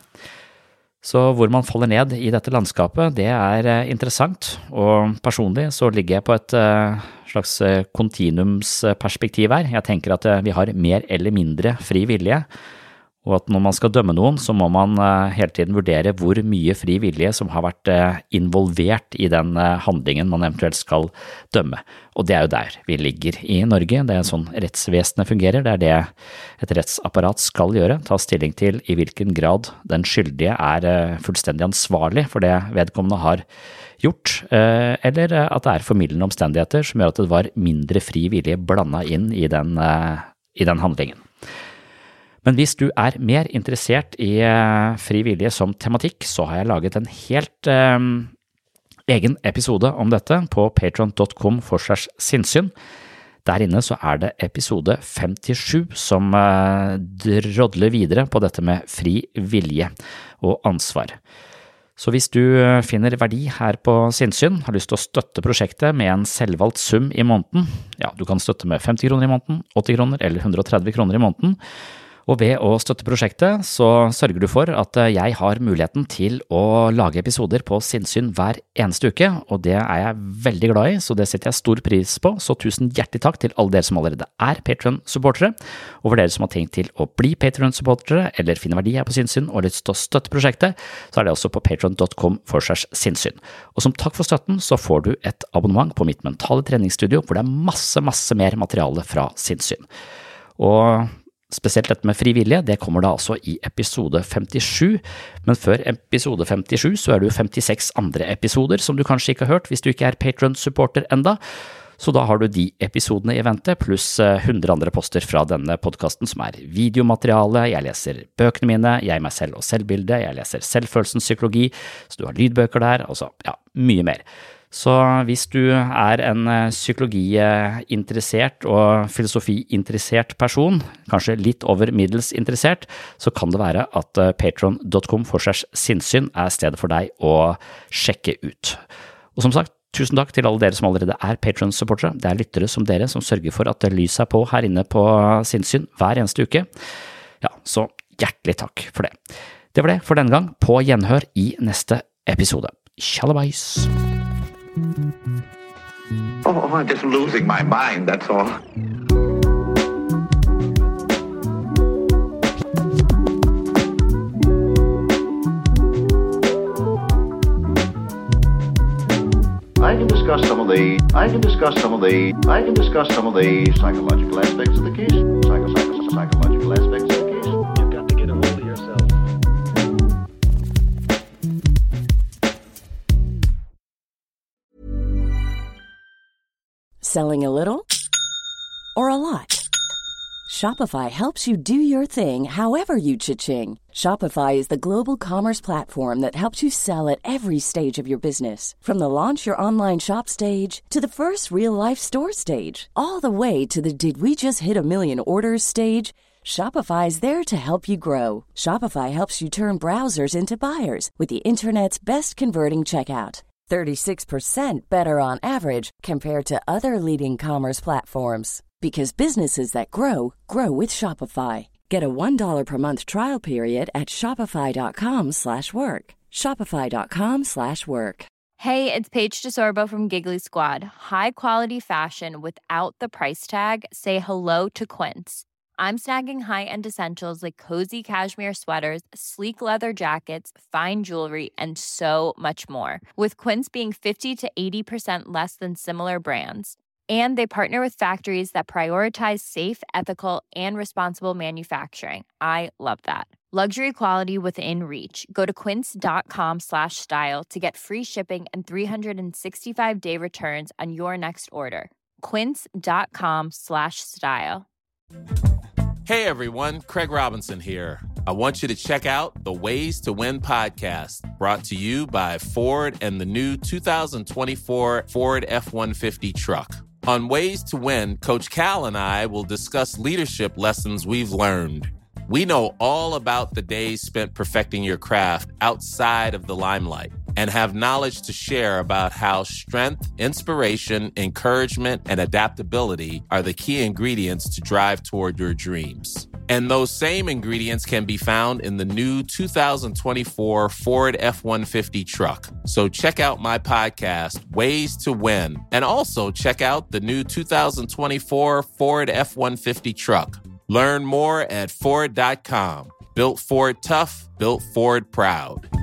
Så hvor man faller ned i dette landskapet, det er interessant, og personlig så ligger jeg på et slags kontinuumsperspektiv her. Jeg tenker at vi har mer eller mindre fri vilje, og at når man skal dømme noen, så må man hele tiden vurdere hvor mye fri vilje som har vært involvert i den handlingen man eventuelt skal dømme. Og det er jo der vi ligger i Norge. Det er sånn rettsvesenet fungerer. Det er det et rettsapparat skal gjøre, ta stilling til i hvilken grad den skyldige er fullstendig ansvarlig for det vedkommende har gjort, eller at det er formildende omstendigheter som gjør at det var mindre fri vilje blandet inn i den, i den handlingen. Men hvis du er mer interessert i uh, fri vilje som tematikk, så har jeg laget en helt uh, egen episode om dette på patreon dot com slash sinnssyn. Der inne så er det episode femtisju som uh, drodler videre på dette med fri vilje og ansvar. Så hvis du finner verdi her på Sinnssyn, har lyst til å støtte prosjektet med en selvvalgt sum i måneden, ja, du kan støtte med femti kroner i måneden, åtti kroner eller hundre og tretti kroner i måneden, og ved å støtte prosjektet så sørger du for at jeg har muligheten til å lage episoder på Sinnssyn hver eneste uke, og det er jeg veldig glad i, så det setter jeg stor pris på. Så tusen hjertelig takk til alle dere som allerede er Patreon-supportere, og for dere som har tenkt til å bli Patreon-supportere eller finne verdi her på Sinnssyn og har lyst til å støtte prosjektet, så er det også på patreon dot com slash sinnssyn. Og som takk for støtten så får du et abonnement på mitt mentale treningsstudio hvor det er masse, masse mer materiale fra Sinnssyn. Og spesielt dette med frivillige, det kommer da altså i episode femtisju, men før episode femtisju så er det jo femtiseks andre episoder som du kanskje ikke har hørt hvis du ikke er Patreon-supporter enda. Så da har du de episodene i vente, pluss hundre andre poster fra denne podcasten som er videomateriale, jeg leser bøkene mine, jeg meg selv og selvbilde, jeg leser selvfølelsens psykologi, så du har lydbøker der, altså ja, mye mer. Så hvis du er en psykologiinteressert og filosofiinteressert person, kanskje litt over middels interessert, så kan det være at patreon dot com slash sinnssyn er stedet for deg å sjekke ut. Og som sagt, tusen takk til alle dere som allerede er Patreon-supportere. Det er lyttere som dere som sørger for at det lyser på her inne på sinnssyn hver eneste uke. Ja, så hjertelig takk for det. Det var det for denne gang. På gjenhør i neste episode. Tjallabais! Oh, I'm just losing my mind, that's all. I can discuss some of the I can discuss some of the I can discuss some of the psychological aspects of the case. Psycho, psycho, psychological aspects of the case. You've got to get a hold of yourself. Selling a little or a lot? Shopify helps you do your thing however you cha-ching. Shopify is the global commerce platform that helps you sell at every stage of your business. From the launch your online shop stage to the first real-life store stage, all the way to the did we just hit a million orders stage. Shopify is there to help you grow. Shopify helps you turn browsers into buyers with the internet's best converting checkout. thirty-six percent better on average compared to other leading commerce platforms. Because businesses that grow, grow with Shopify. Get a one dollar per month trial period at shopify.com slash work. Shopify.com slash work. Hey, it's Paige DeSorbo from Giggly Squad. High quality fashion without the price tag. Say hello to Quince. I'm snagging high-end essentials like cozy cashmere sweaters, sleek leather jackets, fine jewelry, and so much more. With Quince being fifty to eighty percent less than similar brands. And they partner with factories that prioritize safe, ethical, and responsible manufacturing. I love that. Luxury quality within reach. Go to quince.com slash style to get free shipping and three sixty-five day returns on your next order. Quince.com slash style. Hey everyone, Craig Robinson here. I want you to check out the Ways to Win podcast, brought to you by Ford and the new two thousand twenty-four Ford F one fifty truck. On Ways to Win, Coach Cal and I will discuss leadership lessons we've learned. We know all about the days spent perfecting your craft outside of the limelight and have knowledge to share about how strength, inspiration, encouragement, and adaptability are the key ingredients to drive toward your dreams. And those same ingredients can be found in the new two thousand twenty-four Ford F one fifty truck. So check out my podcast, Ways to Win, and also check out the new two thousand twenty-four Ford F one fifty truck. Learn more at Ford dot com. Built Ford tough, built Ford proud.